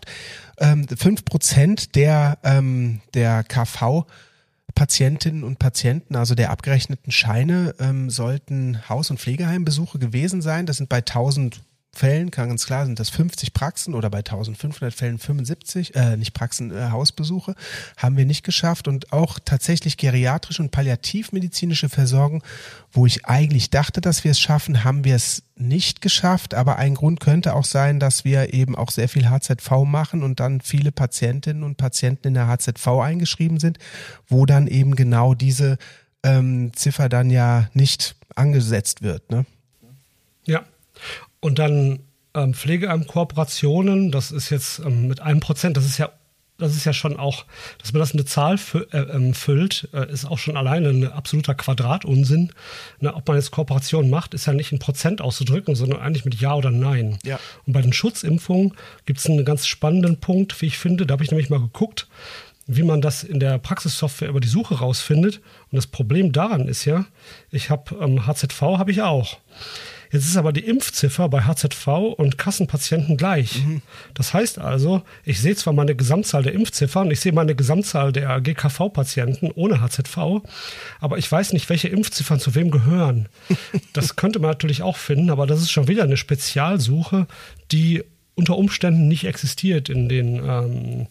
5% der KV Patientinnen und Patienten, also der abgerechneten Scheine, sollten Haus- und Pflegeheimbesuche gewesen sein. Das sind bei 1000 Fällen, ganz klar, sind das 50 Praxen oder bei 1500 Fällen 75, nicht Praxen, Hausbesuche, haben wir nicht geschafft. Und auch tatsächlich geriatrische und palliativmedizinische Versorgung, wo ich eigentlich dachte, dass wir es schaffen, haben wir es nicht geschafft. Aber ein Grund könnte auch sein, dass wir eben auch sehr viel HZV machen und dann viele Patientinnen und Patienten in der HZV eingeschrieben sind, wo dann eben genau diese Ziffer dann ja nicht angesetzt wird, ne? Ja. Und dann Pflegeheim-Kooperationen, das ist jetzt mit 1%, das ist ja schon auch, dass man das eine Zahl füllt, ist auch schon alleine ein absoluter Quadratunsinn. Ne, ob man jetzt Kooperationen macht, ist ja nicht in Prozent auszudrücken, sondern eigentlich mit Ja oder Nein. Ja. Und bei den Schutzimpfungen gibt es einen ganz spannenden Punkt, wie ich finde, da habe ich nämlich mal geguckt, wie man das in der Praxissoftware über die Suche rausfindet. Und das Problem daran ist ja, ich habe HZV habe ich auch. Jetzt ist aber die Impfziffer bei HZV und Kassenpatienten gleich. Das heißt also, ich sehe zwar meine Gesamtzahl der Impfziffer und ich sehe meine Gesamtzahl der GKV-Patienten ohne HZV, aber ich weiß nicht, welche Impfziffern zu wem gehören. Das könnte man natürlich auch finden, aber das ist schon wieder eine Spezialsuche, die unter Umständen nicht existiert in diesen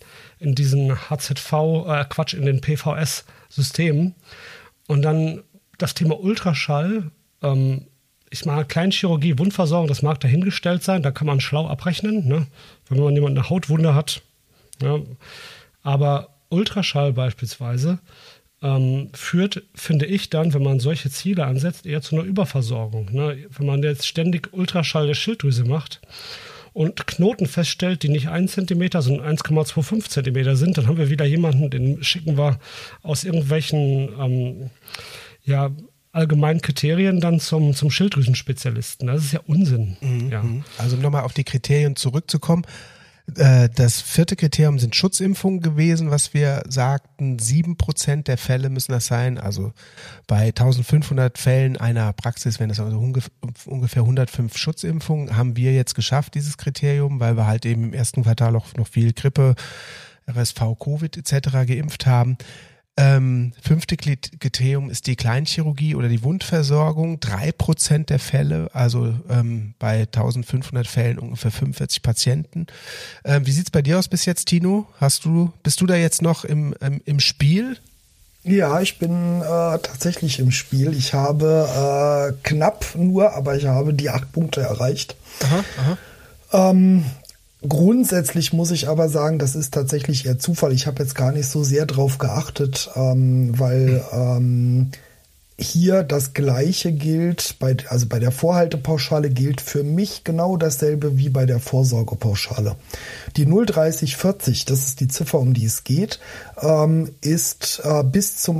in den PVS-Systemen. Und dann das Thema Ultraschall, ich meine, Kleinchirurgie, Wundversorgung, das mag dahingestellt sein, da kann man schlau abrechnen, ne? Wenn man jemand eine Hautwunde hat. Ja. Aber Ultraschall beispielsweise führt, finde ich dann, wenn man solche Ziele ansetzt, eher zu einer Überversorgung. Ne? Wenn man jetzt ständig Ultraschall der Schilddrüse macht und Knoten feststellt, die nicht 1 Zentimeter, sondern 1,25 Zentimeter sind, dann haben wir wieder jemanden, den schicken wir aus irgendwelchen allgemeinen Kriterien dann zum Schilddrüsenspezialisten. Das ist ja Unsinn. Ja. Also nochmal auf die Kriterien zurückzukommen. Das 4. Kriterium sind Schutzimpfungen gewesen, was wir sagten. 7% der Fälle müssen das sein. Also bei 1500 Fällen einer Praxis, wenn das also ungefähr 105 Schutzimpfungen, haben wir jetzt geschafft, dieses Kriterium, weil wir halt eben im ersten Quartal auch noch viel Grippe, RSV, Covid etc. geimpft haben. 5. Kriterium ist die Kleinchirurgie oder die Wundversorgung. 3% der Fälle, also bei 1500 Fällen ungefähr 45 Patienten. Wie sieht's bei dir aus bis jetzt, Tino? Bist du da jetzt noch im Spiel? Ja, ich bin tatsächlich im Spiel. Ich habe knapp nur, aber ich habe die 8 Punkte erreicht. Aha. Grundsätzlich muss ich aber sagen, das ist tatsächlich eher Zufall. Ich habe jetzt gar nicht so sehr drauf geachtet, weil hier das Gleiche gilt, bei der Vorhaltepauschale gilt für mich genau dasselbe wie bei der Vorsorgepauschale. Die 03040, das ist die Ziffer, um die es geht, ist bis zum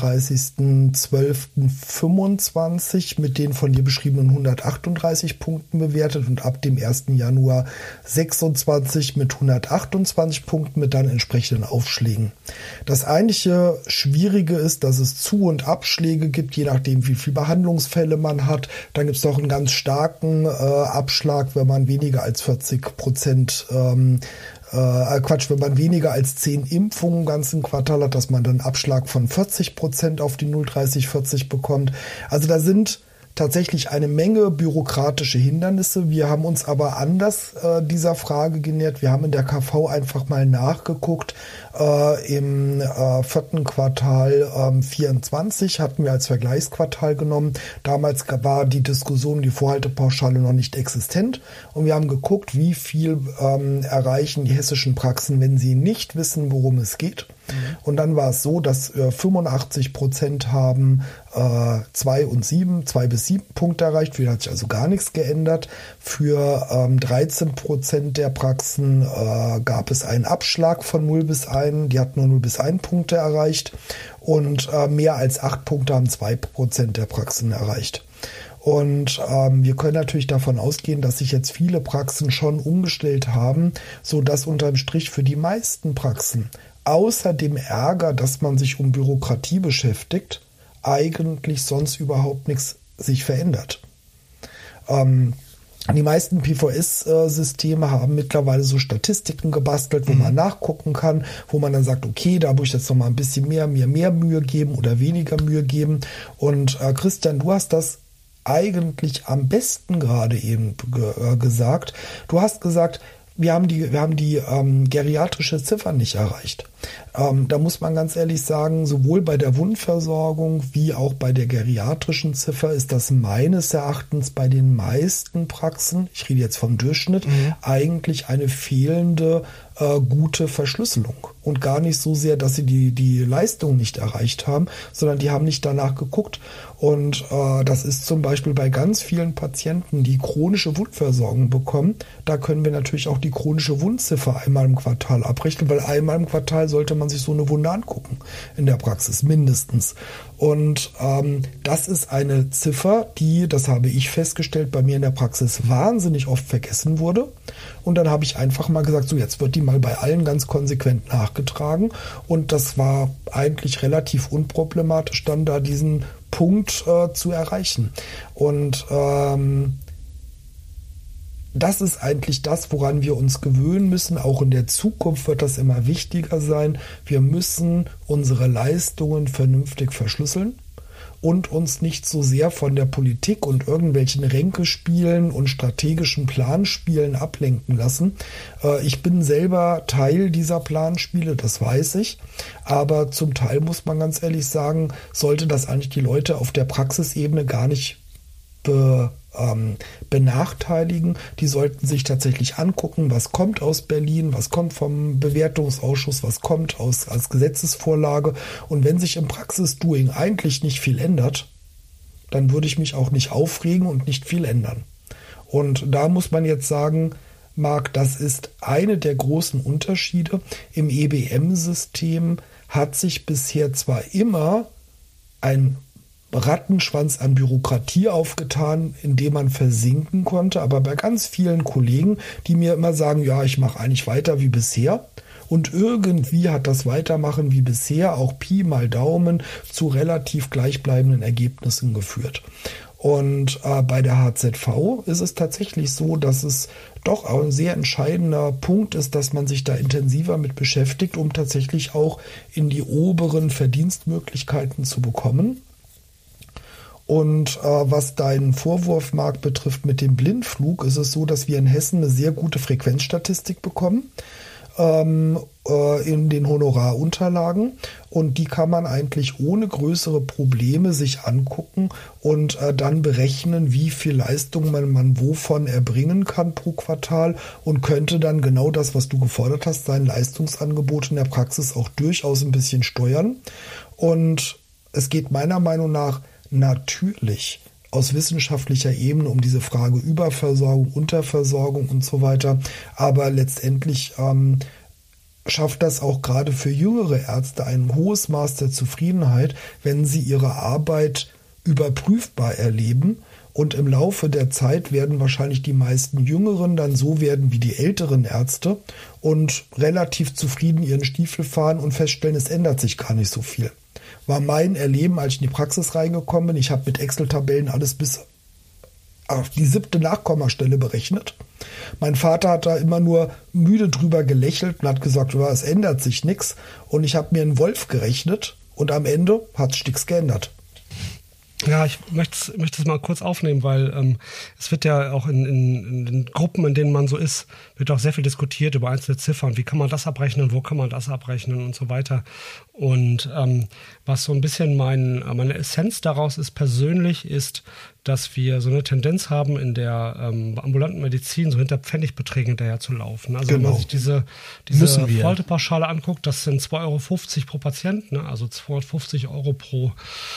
31.12.25 mit den von dir beschriebenen 138 Punkten bewertet und ab dem 1. Januar 26 mit 128 Punkten mit dann entsprechenden Aufschlägen. Das eigentliche Schwierige ist, dass es Zu- und Abschläge gibt, je nachdem, wie viele Behandlungsfälle man hat. Dann gibt es doch einen ganz starken Abschlag, wenn man weniger als 40%, wenn man weniger als 10 Impfungen im ganzen Quartal hat, dass man dann einen Abschlag von 40% auf die 03040 bekommt. Also da sind tatsächlich eine Menge bürokratische Hindernisse. Wir haben uns aber anders dieser Frage genähert. Wir haben in der KV einfach mal nachgeguckt. Im 4. Quartal 24 hatten wir als Vergleichsquartal genommen. Damals war die Diskussion, die Vorhaltepauschale noch nicht existent. Und wir haben geguckt, wie viel erreichen die hessischen Praxen, wenn sie nicht wissen, worum es geht. Und dann war es so, dass 85% haben 2 bis 7 Punkte erreicht. Für die hat sich also gar nichts geändert. Für 13% der Praxen gab es einen Abschlag von 0 bis 1. Die hatten nur 0 bis 1 Punkte erreicht. Und mehr als 8 Punkte haben 2% der Praxen erreicht. Und wir können natürlich davon ausgehen, dass sich jetzt viele Praxen schon umgestellt haben, sodass unterm Strich für die meisten Praxen außer dem Ärger, dass man sich um Bürokratie beschäftigt, eigentlich sonst überhaupt nichts sich verändert. Die meisten PVS-Systeme haben mittlerweile so Statistiken gebastelt, wo man nachgucken kann, wo man dann sagt, okay, da muss ich jetzt noch mal ein bisschen mir mehr Mühe geben oder weniger Mühe geben. Und Christian, du hast das eigentlich am besten gerade eben gesagt. Du hast gesagt, wir haben die geriatrische Ziffer nicht erreicht. Da muss man ganz ehrlich sagen, sowohl bei der Wundversorgung wie auch bei der geriatrischen Ziffer ist das meines Erachtens bei den meisten Praxen, ich rede jetzt vom Durchschnitt, eigentlich eine fehlende gute Verschlüsselung. Und gar nicht so sehr, dass sie die Leistung nicht erreicht haben, sondern die haben nicht danach geguckt. Und das ist zum Beispiel bei ganz vielen Patienten, die chronische Wundversorgung bekommen. Da können wir natürlich auch die chronische Wundziffer einmal im Quartal abrechnen, weil einmal im Quartal sollte man sich so eine Wunde angucken in der Praxis, mindestens. Und das ist eine Ziffer, die, das habe ich festgestellt, bei mir in der Praxis wahnsinnig oft vergessen wurde. Und dann habe ich einfach mal gesagt, so jetzt wird die mal bei allen ganz konsequent nachgetragen. Und das war eigentlich relativ unproblematisch, dann da diesen Punkt zu erreichen. Und das ist eigentlich das, woran wir uns gewöhnen müssen. Auch in der Zukunft wird das immer wichtiger sein. Wir müssen unsere Leistungen vernünftig verschlüsseln und uns nicht so sehr von der Politik und irgendwelchen Ränkespielen und strategischen Planspielen ablenken lassen. Ich bin selber Teil dieser Planspiele, das weiß ich. Aber zum Teil muss man ganz ehrlich sagen, sollte das eigentlich die Leute auf der Praxisebene gar nicht benachteiligen. Die sollten sich tatsächlich angucken, was kommt aus Berlin, was kommt vom Bewertungsausschuss, was kommt als Gesetzesvorlage. Und wenn sich im Praxisdoing eigentlich nicht viel ändert, dann würde ich mich auch nicht aufregen und nicht viel ändern. Und da muss man jetzt sagen, Marc, das ist eine der großen Unterschiede. Im EBM-System hat sich bisher zwar immer ein Rattenschwanz an Bürokratie aufgetan, in dem man versinken konnte. Aber bei ganz vielen Kollegen, die mir immer sagen, ja, ich mache eigentlich weiter wie bisher. Und irgendwie hat das Weitermachen wie bisher, auch Pi mal Daumen, zu relativ gleichbleibenden Ergebnissen geführt. Und bei der HZV ist es tatsächlich so, dass es doch auch ein sehr entscheidender Punkt ist, dass man sich da intensiver mit beschäftigt, um tatsächlich auch in die oberen Verdienstmöglichkeiten zu bekommen. Und was deinen Vorwurf, Marc, betrifft mit dem Blindflug, ist es so, dass wir in Hessen eine sehr gute Frequenzstatistik bekommen in den Honorarunterlagen. Und die kann man eigentlich ohne größere Probleme sich angucken und dann berechnen, wie viel Leistung man wovon erbringen kann pro Quartal und könnte dann genau das, was du gefordert hast, sein Leistungsangebot in der Praxis auch durchaus ein bisschen steuern. Und es geht meiner Meinung nach natürlich aus wissenschaftlicher Ebene um diese Frage Überversorgung, Unterversorgung und so weiter. Aber letztendlich schafft das auch gerade für jüngere Ärzte ein hohes Maß der Zufriedenheit, wenn sie ihre Arbeit überprüfbar erleben. Und im Laufe der Zeit werden wahrscheinlich die meisten Jüngeren dann so werden wie die älteren Ärzte und relativ zufrieden ihren Stiefel fahren und feststellen, es ändert sich gar nicht so viel. War mein Erleben, als ich in die Praxis reingekommen bin. Ich habe mit Excel-Tabellen alles bis auf die 7. Nachkommastelle berechnet. Mein Vater hat da immer nur müde drüber gelächelt und hat gesagt, ja, es ändert sich nichts. Und ich habe mir einen Wolf gerechnet und am Ende hat sich nichts geändert. Ja, ich möchte es mal kurz aufnehmen, weil es wird ja auch in den Gruppen, in denen man so ist, wird auch sehr viel diskutiert über einzelne Ziffern. Wie kann man das abrechnen, wo kann man das abrechnen und so weiter. Und was so ein bisschen meine Essenz daraus ist persönlich, ist, dass wir so eine Tendenz haben, in der ambulanten Medizin so hinter Pfennigbeträgen hinterher zu laufen. Also wenn man sich diese Foltepauschale anguckt, das sind 2,50 Euro pro Patient, ne? Also 250 Euro pro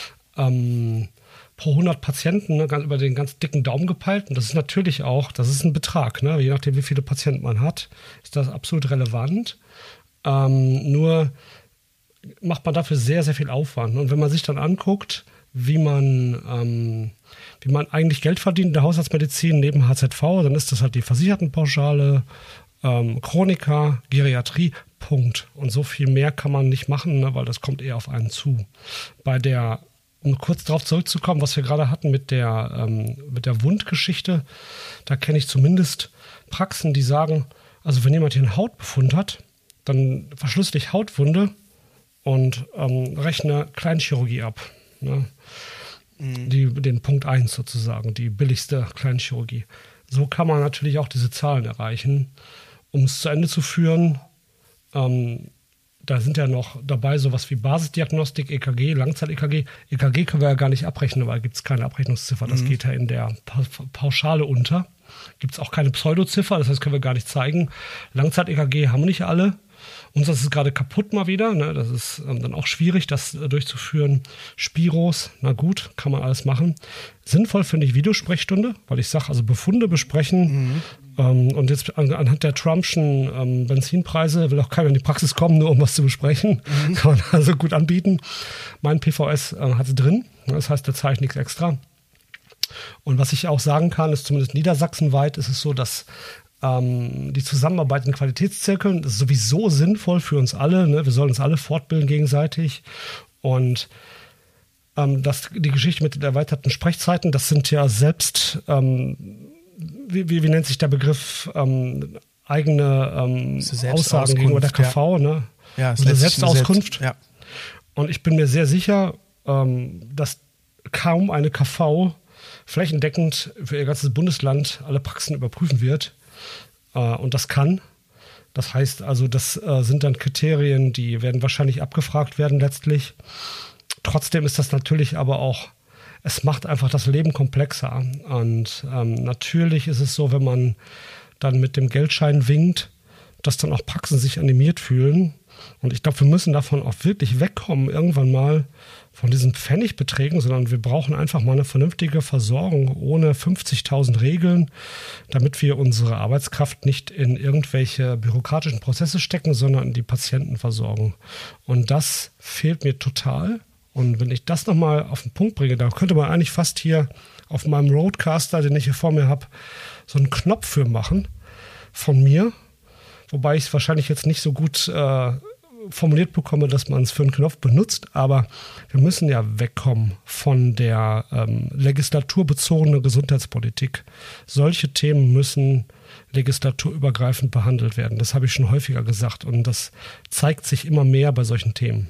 100 Patienten, ne, über den ganz dicken Daumen gepeilt. Und das ist natürlich auch, das ist ein Betrag, ne? Je nachdem, wie viele Patienten man hat, ist das absolut relevant. Nur macht man dafür sehr, sehr viel Aufwand. Und wenn man sich dann anguckt, wie man eigentlich Geld verdient in der Haushaltsmedizin neben HZV, dann ist das halt die Versichertenpauschale, Chroniker, Geriatrie, Punkt. Und so viel mehr kann man nicht machen, ne, weil das kommt eher auf einen zu. Um kurz darauf zurückzukommen, was wir gerade hatten mit der Wundgeschichte, da kenne ich zumindest Praxen, die sagen, also wenn jemand hier einen Hautbefund hat, dann verschlüssel ich Hautwunde und rechne Kleinchirurgie ab. Ne? Den Punkt 1 sozusagen, die billigste Kleinchirurgie. So kann man natürlich auch diese Zahlen erreichen. Um es zu Ende zu führen, da sind ja noch dabei sowas wie Basisdiagnostik, EKG, Langzeit-EKG. EKG können wir ja gar nicht abrechnen, weil gibt es keine Abrechnungsziffer. Das geht ja in der Pauschale unter. Gibt es auch keine Pseudoziffer, das heißt, können wir gar nicht zeigen. Langzeit-EKG haben nicht alle. Uns ist es gerade kaputt mal wieder. Ne? Das ist dann auch schwierig, das durchzuführen. Spiros, na gut, kann man alles machen. Sinnvoll finde ich Videosprechstunde, weil ich sage, also Befunde besprechen. Und jetzt anhand der Trumpschen Benzinpreise will auch keiner in die Praxis kommen, nur um was zu besprechen. Kann man also gut anbieten. Mein PVS hat es drin. Das heißt, da zahle ich nichts extra. Und was ich auch sagen kann, ist zumindest niedersachsenweit ist es so, dass die Zusammenarbeit in Qualitätszirkeln ist sowieso sinnvoll für uns alle. Ne? Wir sollen uns alle fortbilden gegenseitig. Und die Geschichte mit den erweiterten Sprechzeiten, das sind ja selbst, wie nennt sich der Begriff, eigene Aussagen gegenüber der KV. Ja. Ne? Ja, also Selbstauskunft. Ja. Und ich bin mir sehr sicher, dass kaum eine KV flächendeckend für ihr ganzes Bundesland alle Praxen überprüfen wird. Und das kann. Das heißt also, das sind dann Kriterien, die werden wahrscheinlich abgefragt werden letztlich. Trotzdem ist das natürlich aber auch, es macht einfach das Leben komplexer. Und natürlich ist es so, wenn man dann mit dem Geldschein winkt, dass dann auch Praxen sich animiert fühlen. Und ich glaube, wir müssen davon auch wirklich wegkommen, irgendwann mal von diesen Pfennigbeträgen, sondern wir brauchen einfach mal eine vernünftige Versorgung ohne 50.000 Regeln, damit wir unsere Arbeitskraft nicht in irgendwelche bürokratischen Prozesse stecken, sondern in die Patientenversorgung. Und das fehlt mir total. Und wenn ich das nochmal auf den Punkt bringe, da könnte man eigentlich fast hier auf meinem Roadcaster, den ich hier vor mir habe, so einen Knopf für machen von mir, wobei ich es wahrscheinlich jetzt nicht so gut formuliert bekomme, dass man es für einen Knopf benutzt, aber wir müssen ja wegkommen von der legislaturbezogenen Gesundheitspolitik. Solche Themen müssen legislaturübergreifend behandelt werden. Das habe ich schon häufiger gesagt und das zeigt sich immer mehr bei solchen Themen.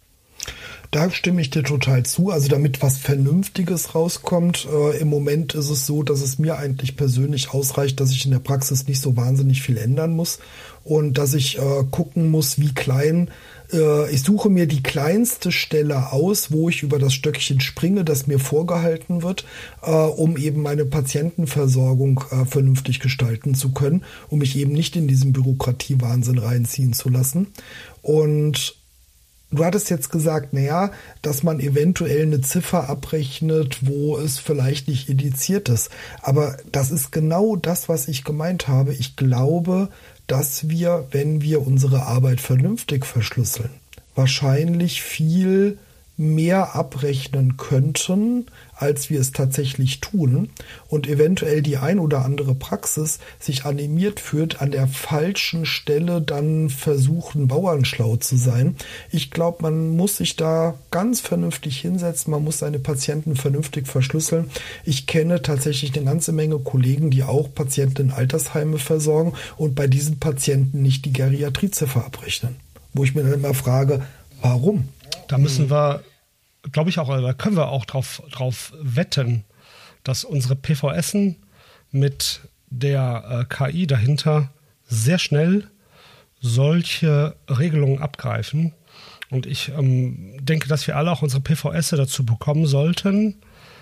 Da stimme ich dir total zu. Also damit was Vernünftiges rauskommt, im Moment ist es so, dass es mir eigentlich persönlich ausreicht, dass ich in der Praxis nicht so wahnsinnig viel ändern muss und dass ich gucken muss, wie klein. Ich suche mir die kleinste Stelle aus, wo ich über das Stöckchen springe, das mir vorgehalten wird, um eben meine Patientenversorgung vernünftig gestalten zu können, um mich eben nicht in diesen Bürokratiewahnsinn reinziehen zu lassen. Und du hattest jetzt gesagt, naja, dass man eventuell eine Ziffer abrechnet, wo es vielleicht nicht indiziert ist. Aber das ist genau das, was ich gemeint habe. Ich glaube, dass wir, wenn wir unsere Arbeit vernünftig verschlüsseln, wahrscheinlich viel mehr abrechnen könnten, als wir es tatsächlich tun und eventuell die ein oder andere Praxis sich animiert fühlt, an der falschen Stelle dann versuchen, bauernschlau zu sein. Ich glaube, man muss sich da ganz vernünftig hinsetzen, man muss seine Patienten vernünftig verschlüsseln. Ich kenne tatsächlich eine ganze Menge Kollegen, die auch Patienten in Altersheime versorgen und bei diesen Patienten nicht die Geriatrieziffer abrechnen. Wo ich mir dann immer frage, warum? Da müssen wir glaube ich auch, da können wir auch drauf wetten, dass unsere PVSen mit der KI dahinter sehr schnell solche Regelungen abgreifen. Und ich denke, dass wir alle auch unsere PVS dazu bekommen sollten,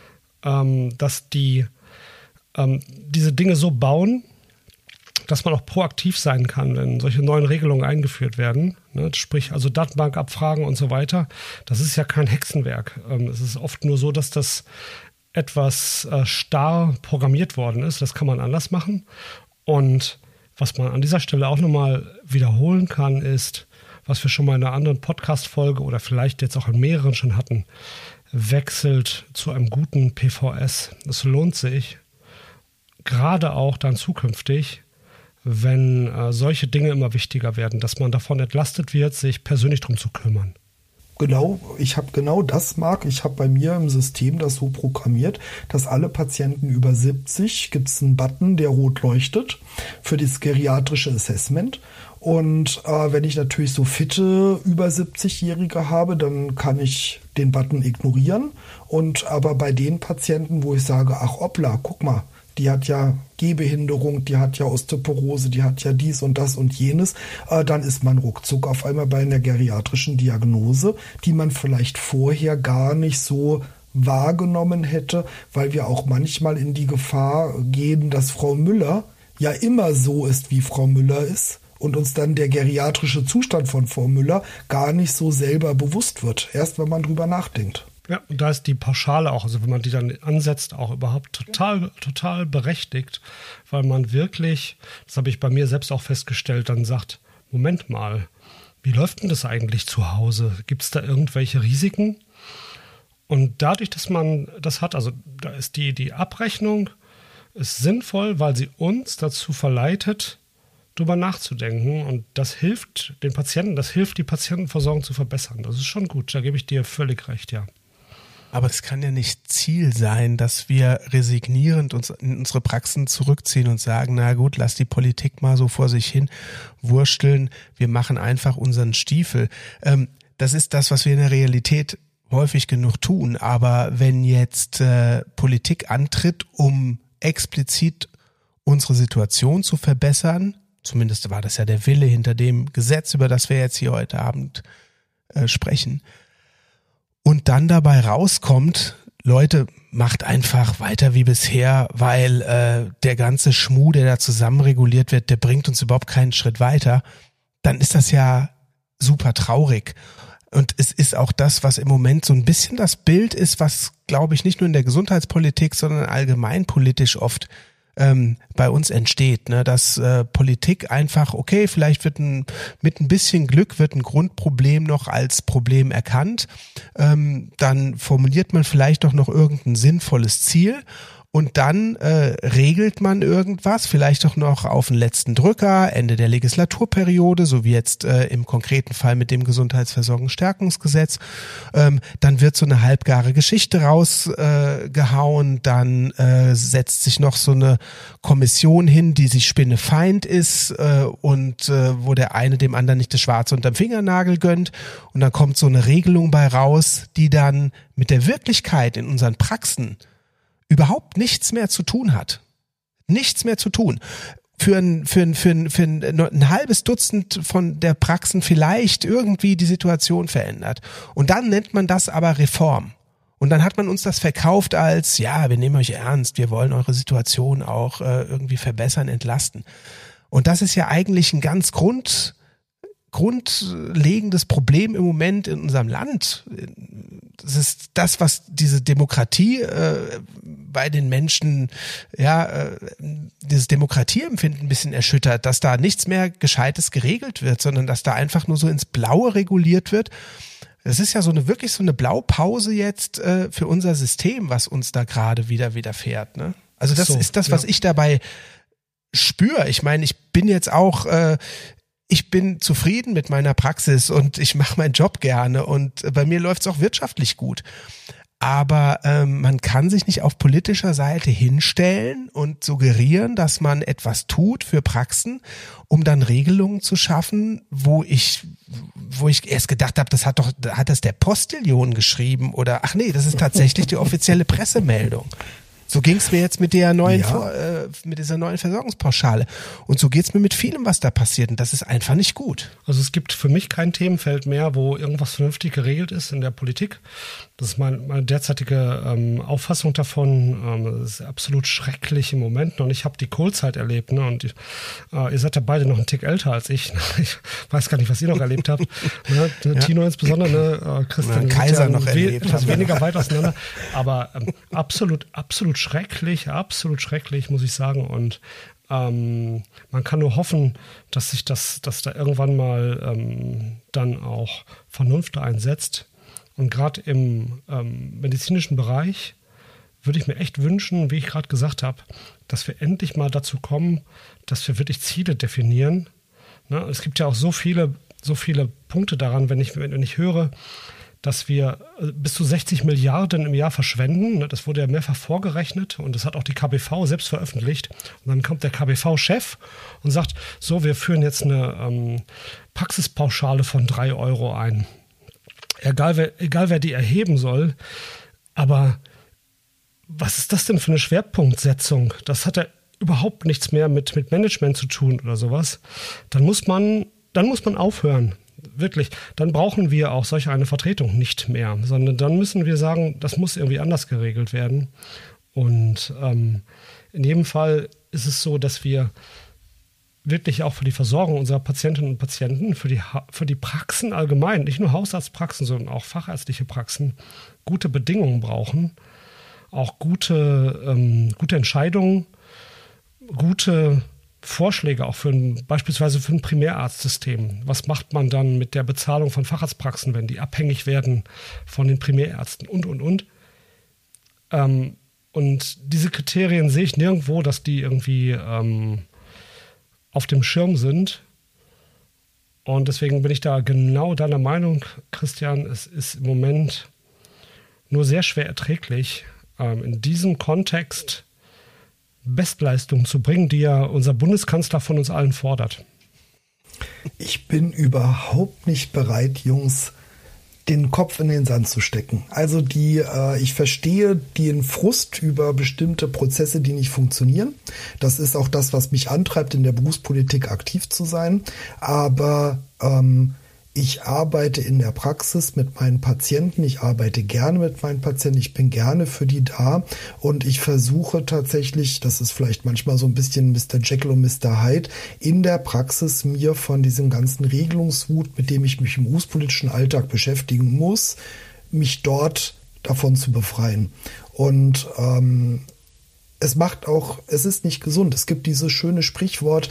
dass die diese Dinge so bauen, dass man auch proaktiv sein kann, wenn solche neuen Regelungen eingeführt werden. Ne? Sprich, also Datenbankabfragen und so weiter. Das ist ja kein Hexenwerk. Es ist oft nur so, dass das etwas starr programmiert worden ist. Das kann man anders machen. Und was man an dieser Stelle auch nochmal wiederholen kann, ist, was wir schon mal in einer anderen Podcast-Folge oder vielleicht jetzt auch in mehreren schon hatten, wechselt zu einem guten PVS. Es lohnt sich, gerade auch dann zukünftig, wenn solche Dinge immer wichtiger werden, dass man davon entlastet wird, sich persönlich drum zu kümmern. Genau, ich habe genau das, Marc. Ich habe bei mir im System das so programmiert, dass alle Patienten über 70 gibt es einen Button, der rot leuchtet für das geriatrische Assessment. Und wenn ich natürlich so fitte über 70-Jährige habe, dann kann ich den Button ignorieren. Und aber bei den Patienten, wo ich sage, ach hoppla, guck mal, die hat ja Gehbehinderung, die hat ja Osteoporose, die hat ja dies und das und jenes, dann ist man ruckzuck auf einmal bei einer geriatrischen Diagnose, die man vielleicht vorher gar nicht so wahrgenommen hätte, weil wir auch manchmal in die Gefahr gehen, dass Frau Müller ja immer so ist, wie Frau Müller ist und uns dann der geriatrische Zustand von Frau Müller gar nicht so selber bewusst wird, erst wenn man drüber nachdenkt. Ja, und da ist die Pauschale auch, also wenn man die dann ansetzt, auch überhaupt total berechtigt, weil man wirklich, das habe ich bei mir selbst auch festgestellt, dann sagt, Moment mal, wie läuft denn das eigentlich zu Hause? Gibt es da irgendwelche Risiken? Und dadurch, dass man das hat, also da ist die Abrechnung ist sinnvoll, weil sie uns dazu verleitet, drüber nachzudenken, und das hilft den Patienten, das hilft die Patientenversorgung zu verbessern. Das ist schon gut, da gebe ich dir völlig recht, ja. Aber es kann ja nicht Ziel sein, dass wir resignierend uns in unsere Praxen zurückziehen und sagen, na gut, lass die Politik mal so vor sich hin wursteln, wir machen einfach unseren Stiefel. Das ist das, was wir in der Realität häufig genug tun. Aber wenn jetzt Politik antritt, um explizit unsere Situation zu verbessern, zumindest war das ja der Wille hinter dem Gesetz, über das wir jetzt hier heute Abend sprechen, und dann dabei rauskommt, Leute, macht einfach weiter wie bisher, weil der ganze Schmuh, der da zusammenreguliert wird, der bringt uns überhaupt keinen Schritt weiter, dann ist das ja super traurig. Und es ist auch das, was im Moment so ein bisschen das Bild ist, was, glaube ich, nicht nur in der Gesundheitspolitik, sondern allgemeinpolitisch oft bei uns entsteht, ne? Dass Politik einfach, okay, vielleicht wird mit ein bisschen Glück wird ein Grundproblem noch als Problem erkannt, dann formuliert man vielleicht doch noch irgendein sinnvolles Ziel und dann regelt man irgendwas, vielleicht doch noch auf den letzten Drücker, Ende der Legislaturperiode, so wie jetzt im konkreten Fall mit dem Gesundheitsversorgungsstärkungsgesetz. Dann wird so eine halbgare Geschichte rausgehauen, dann setzt sich noch so eine Kommission hin, die sich spinnefeind ist und wo der eine dem anderen nicht das Schwarze unterm Fingernagel gönnt, und dann kommt so eine Regelung bei raus, die dann mit der Wirklichkeit in unseren Praxen überhaupt nichts mehr zu tun hat. Nichts mehr zu tun. Für ein halbes Dutzend von der Praxen vielleicht irgendwie die Situation verändert. Und dann nennt man das aber Reform. Und dann hat man uns das verkauft als, ja, wir nehmen euch ernst, wir wollen eure Situation auch irgendwie verbessern, entlasten. Und das ist ja eigentlich ein ganz grundlegendes Problem im Moment in unserem Land. Das ist das, was diese Demokratie bei den Menschen, dieses Demokratieempfinden ein bisschen erschüttert, dass da nichts mehr Gescheites geregelt wird, sondern dass da einfach nur so ins Blaue reguliert wird. Das ist ja wirklich so eine Blaupause jetzt für unser System, was uns da gerade wieder widerfährt, ne? Also das ist das, was ich dabei spüre. Ich meine, ich bin jetzt auch ich bin zufrieden mit meiner Praxis und ich mache meinen Job gerne und bei mir läuft es auch wirtschaftlich gut. Aber man kann sich nicht auf politischer Seite hinstellen und suggerieren, dass man etwas tut für Praxen, um dann Regelungen zu schaffen, wo ich erst gedacht habe, hat das der Postillion geschrieben oder ach nee, das ist tatsächlich die offizielle Pressemeldung. So ging's mir jetzt mit der neuen, mit dieser neuen Versorgungspauschale. Und so geht's mir mit vielem, was da passiert. Und das ist einfach nicht gut. Also es gibt für mich kein Themenfeld mehr, wo irgendwas vernünftig geregelt ist in der Politik. Das ist meine derzeitige Auffassung davon. Das ist absolut schrecklich im Moment. Und ich habe die Kohlzeit erlebt. Ne? Und ihr seid ja beide noch einen Tick älter als ich. Ich weiß gar nicht, was ihr noch erlebt habt. Ne? Ja. Tino insbesondere, ne? Christian Kaiser ja noch erlebt. Etwas weniger weit auseinander. Aber absolut schrecklich, muss ich sagen. Und man kann nur hoffen, dass da irgendwann mal dann auch Vernunft einsetzt. Und gerade im medizinischen Bereich würde ich mir echt wünschen, wie ich gerade gesagt habe, dass wir endlich mal dazu kommen, dass wir wirklich Ziele definieren. Ne? Es gibt ja auch so viele Punkte daran, wenn ich höre, dass wir bis zu 60 Milliarden im Jahr verschwenden. Das wurde ja mehrfach vorgerechnet und das hat auch die KBV selbst veröffentlicht. Und dann kommt der KBV-Chef und sagt, so, wir führen jetzt eine Praxispauschale von 3 Euro ein. Egal wer die erheben soll, aber was ist das denn für eine Schwerpunktsetzung? Das hat ja überhaupt nichts mehr mit Management zu tun oder sowas. Dann muss man aufhören. Wirklich, dann brauchen wir auch solch eine Vertretung nicht mehr, sondern dann müssen wir sagen, das muss irgendwie anders geregelt werden. Und in jedem Fall ist es so, dass wir wirklich auch für die Versorgung unserer Patientinnen und Patienten, für die Praxen allgemein, nicht nur Hausarztpraxen, sondern auch fachärztliche Praxen, gute Bedingungen brauchen, auch gute Entscheidungen, gute Vorschläge auch beispielsweise für ein Primärarztsystem. Was macht man dann mit der Bezahlung von Facharztpraxen, wenn die abhängig werden von den Primärärzten und. Und diese Kriterien sehe ich nirgendwo, dass die irgendwie auf dem Schirm sind. Und deswegen bin ich da genau deiner Meinung, Christian. Es ist im Moment nur sehr schwer erträglich, in diesem Kontext Bestleistungen zu bringen, die ja unser Bundeskanzler von uns allen fordert. Ich bin überhaupt nicht bereit, Jungs, den Kopf in den Sand zu stecken. Also ich verstehe den Frust über bestimmte Prozesse, die nicht funktionieren. Das ist auch das, was mich antreibt, in der Berufspolitik aktiv zu sein. Aber ich arbeite in der Praxis mit meinen Patienten, ich arbeite gerne mit meinen Patienten, ich bin gerne für die da und ich versuche tatsächlich, das ist vielleicht manchmal so ein bisschen Mr. Jekyll und Mr. Hyde, in der Praxis mir von diesem ganzen Regelungswut, mit dem ich mich im berufspolitischen Alltag beschäftigen muss, mich dort davon zu befreien. Und es ist nicht gesund. Es gibt dieses schöne Sprichwort,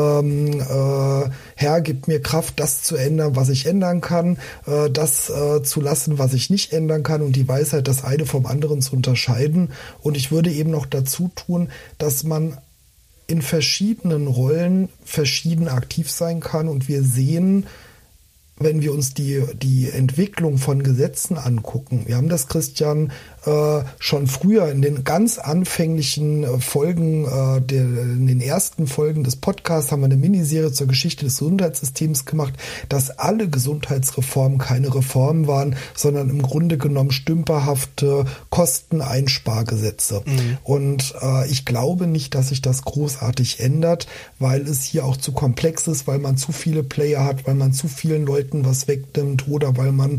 Herr, gib mir Kraft, das zu ändern, was ich ändern kann, das zu lassen, was ich nicht ändern kann und die Weisheit, das eine vom anderen zu unterscheiden. Und ich würde eben noch dazu tun, dass man in verschiedenen Rollen verschieden aktiv sein kann und wir sehen, wenn wir uns die Entwicklung von Gesetzen angucken, wir haben das, Christian, schon früher in den ganz anfänglichen Folgen, in den ersten Folgen des Podcasts haben wir eine Miniserie zur Geschichte des Gesundheitssystems gemacht, dass alle Gesundheitsreformen keine Reformen waren, sondern im Grunde genommen stümperhafte Kosteneinspargesetze. Mhm. Und ich glaube nicht, dass sich das großartig ändert, weil es hier auch zu komplex ist, weil man zu viele Player hat, weil man zu vielen Leuten was wegnimmt oder weil man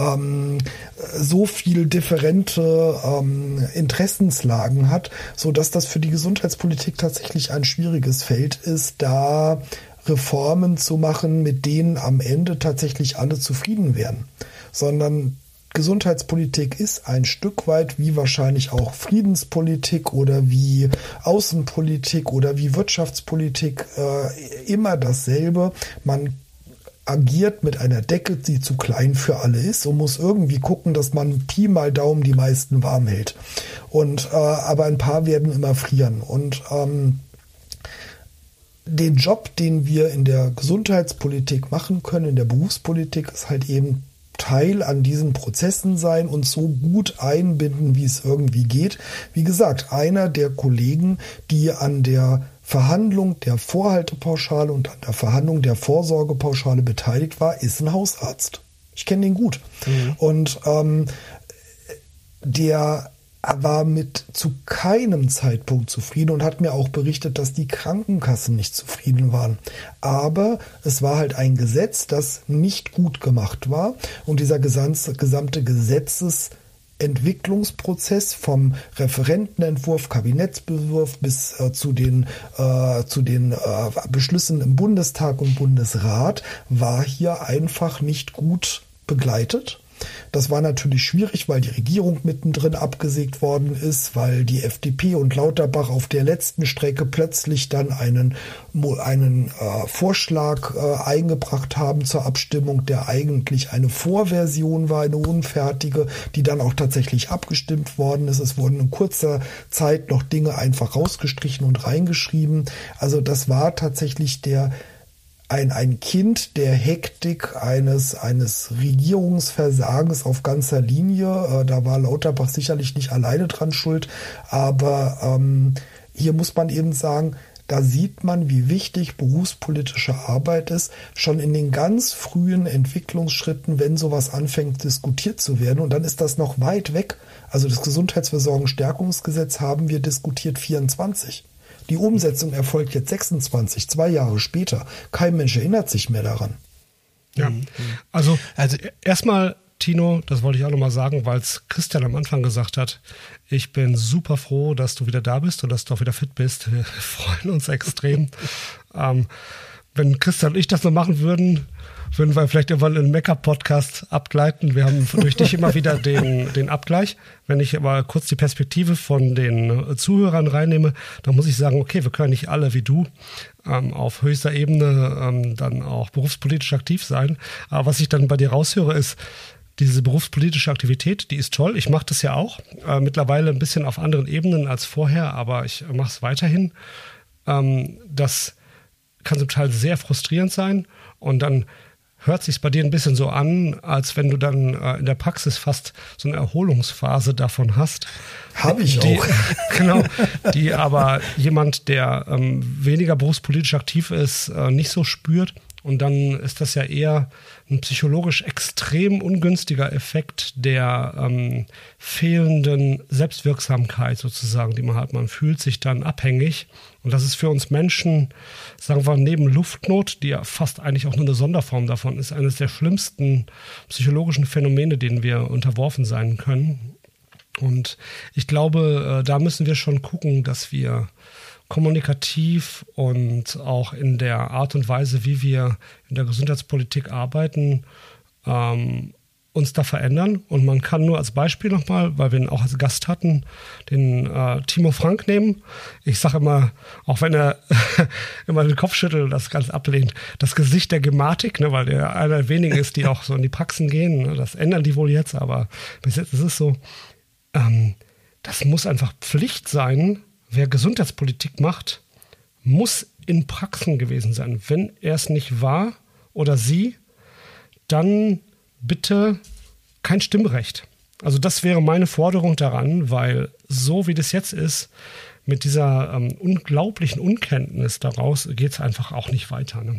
so viel differente Interessenslagen hat, so dass das für die Gesundheitspolitik tatsächlich ein schwieriges Feld ist, da Reformen zu machen, mit denen am Ende tatsächlich alle zufrieden werden. Sondern Gesundheitspolitik ist ein Stück weit wie wahrscheinlich auch Friedenspolitik oder wie Außenpolitik oder wie Wirtschaftspolitik immer dasselbe. Man agiert mit einer Decke, die zu klein für alle ist und muss irgendwie gucken, dass man Pi mal Daumen die meisten warm hält. Und aber ein paar werden immer frieren. Und den Job, den wir in der Gesundheitspolitik machen können, in der Berufspolitik, ist halt eben Teil an diesen Prozessen sein und so gut einbinden, wie es irgendwie geht. Wie gesagt, einer der Kollegen, die an der Verhandlung der Vorhaltepauschale und an der Verhandlung der Vorsorgepauschale beteiligt war, ist ein Hausarzt. Ich kenne den gut. Und der war mit zu keinem Zeitpunkt zufrieden und hat mir auch berichtet, dass die Krankenkassen nicht zufrieden waren. Aber es war halt ein Gesetz, das nicht gut gemacht war. Und dieser gesamte Gesetzesentwicklungsprozess vom Referentenentwurf, Kabinettsentwurf bis zu den Beschlüssen im Bundestag und Bundesrat war hier einfach nicht gut begleitet. Das war natürlich schwierig, weil die Regierung mittendrin abgesägt worden ist, weil die FDP und Lauterbach auf der letzten Strecke plötzlich dann einen Vorschlag eingebracht haben zur Abstimmung, der eigentlich eine Vorversion war, eine unfertige, die dann auch tatsächlich abgestimmt worden ist. Es wurden in kurzer Zeit noch Dinge einfach rausgestrichen und reingeschrieben. Also das war tatsächlich ein Kind der Hektik eines Regierungsversagens auf ganzer Linie. Da war Lauterbach sicherlich nicht alleine dran schuld, aber hier muss man eben sagen, da sieht man, wie wichtig berufspolitische Arbeit ist, schon in den ganz frühen Entwicklungsschritten, wenn sowas anfängt diskutiert zu werden. Und dann ist das noch weit weg. Also das Gesundheitsversorgungsstärkungsgesetz haben wir diskutiert 24. Die Umsetzung erfolgt jetzt 26, 2 Jahre später. Kein Mensch erinnert sich mehr daran. Ja, also erstmal, Tino, das wollte ich auch nochmal sagen, weil es Christian am Anfang gesagt hat, ich bin super froh, dass du wieder da bist und dass du auch wieder fit bist. Wir freuen uns extrem. Wenn Christian und ich das noch machen würden wir vielleicht irgendwann einen Make-up-Podcast abgleiten. Wir haben durch dich immer wieder den Abgleich. Wenn ich aber kurz die Perspektive von den Zuhörern reinnehme, dann muss ich sagen, okay, wir können nicht alle wie du auf höchster Ebene dann auch berufspolitisch aktiv sein. Aber was ich dann bei dir raushöre, ist, diese berufspolitische Aktivität, die ist toll. Ich mache das ja auch. Mittlerweile ein bisschen auf anderen Ebenen als vorher, aber ich mache es weiterhin. Das kann zum Teil sehr frustrierend sein und dann hört sich bei dir ein bisschen so an, als wenn du dann in der Praxis fast so eine Erholungsphase davon hast. Habe ich auch. Genau, die aber jemand, der weniger berufspolitisch aktiv ist, nicht so spürt. Und dann ist das ja eher ein psychologisch extrem ungünstiger Effekt der fehlenden Selbstwirksamkeit sozusagen, die man hat. Man fühlt sich dann abhängig. Und das ist für uns Menschen, sagen wir, neben Luftnot, die ja fast eigentlich auch nur eine Sonderform davon ist, eines der schlimmsten psychologischen Phänomene, denen wir unterworfen sein können. Und ich glaube, da müssen wir schon gucken, dass wir kommunikativ und auch in der Art und Weise, wie wir in der Gesundheitspolitik arbeiten, uns da verändern. Und man kann nur als Beispiel nochmal, weil wir ihn auch als Gast hatten, den Timo Frank nehmen. Ich sage immer, auch wenn er immer den Kopf schüttelt und das ganz ablehnt, das Gesicht der Gematik, ne, weil er einer der wenigen ist, die auch so in die Praxen gehen. Ne, das ändern die wohl jetzt, aber bis jetzt ist es so. Das muss einfach Pflicht sein. Wer Gesundheitspolitik macht, muss in Praxen gewesen sein. Wenn er es nicht war oder sie, dann bitte kein Stimmrecht. Also das wäre meine Forderung daran, weil so wie das jetzt ist, mit dieser unglaublichen Unkenntnis daraus geht es einfach auch nicht weiter. Ne?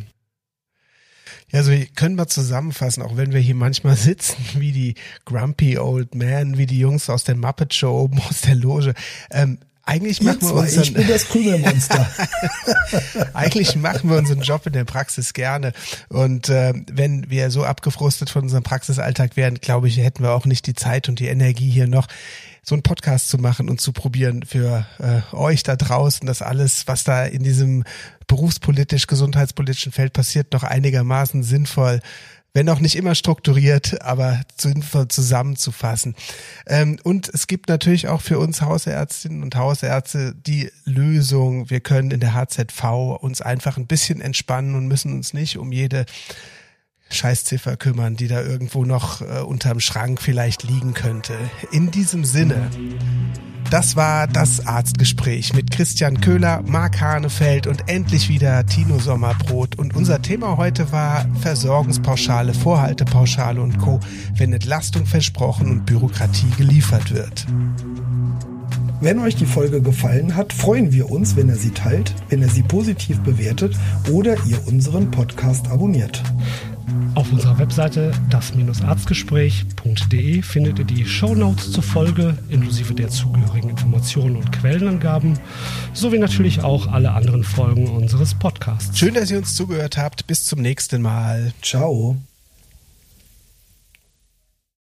Ja, also können wir zusammenfassen, auch wenn wir hier manchmal sitzen wie die Grumpy Old Man, wie die Jungs aus der Muppet Show oben aus der Loge. Eigentlich machen wir unseren, ich bin das Krümelmonster. Eigentlich machen wir unseren Job in der Praxis gerne. Und wenn wir so abgefrustet von unserem Praxisalltag wären, glaube ich, hätten wir auch nicht die Zeit und die Energie hier noch so einen Podcast zu machen und zu probieren für euch da draußen, dass alles, was da in diesem berufspolitisch, gesundheitspolitischen Feld passiert, noch einigermaßen sinnvoll, wenn auch nicht immer strukturiert, aber sinnvoll zusammenzufassen. Und es gibt natürlich auch für uns Hausärztinnen und Hausärzte die Lösung, wir können in der HZV uns einfach ein bisschen entspannen und müssen uns nicht um jede Scheißziffer kümmern, die da irgendwo noch unterm Schrank vielleicht liegen könnte. In diesem Sinne, das war das Arztgespräch mit Christian Köhler, Marc Hanefeld und endlich wieder Tino Sommerbrot. Und unser Thema heute war Versorgungspauschale, Vorhaltepauschale und Co., wenn Entlastung versprochen und Bürokratie geliefert wird. Wenn euch die Folge gefallen hat, freuen wir uns, wenn ihr sie teilt, wenn ihr sie positiv bewertet oder ihr unseren Podcast abonniert. Auf unserer Webseite das-arztgespräch.de findet ihr die Shownotes zur Folge, inklusive der zugehörigen Informationen und Quellenangaben, sowie natürlich auch alle anderen Folgen unseres Podcasts. Schön, dass ihr uns zugehört habt. Bis zum nächsten Mal. Ciao.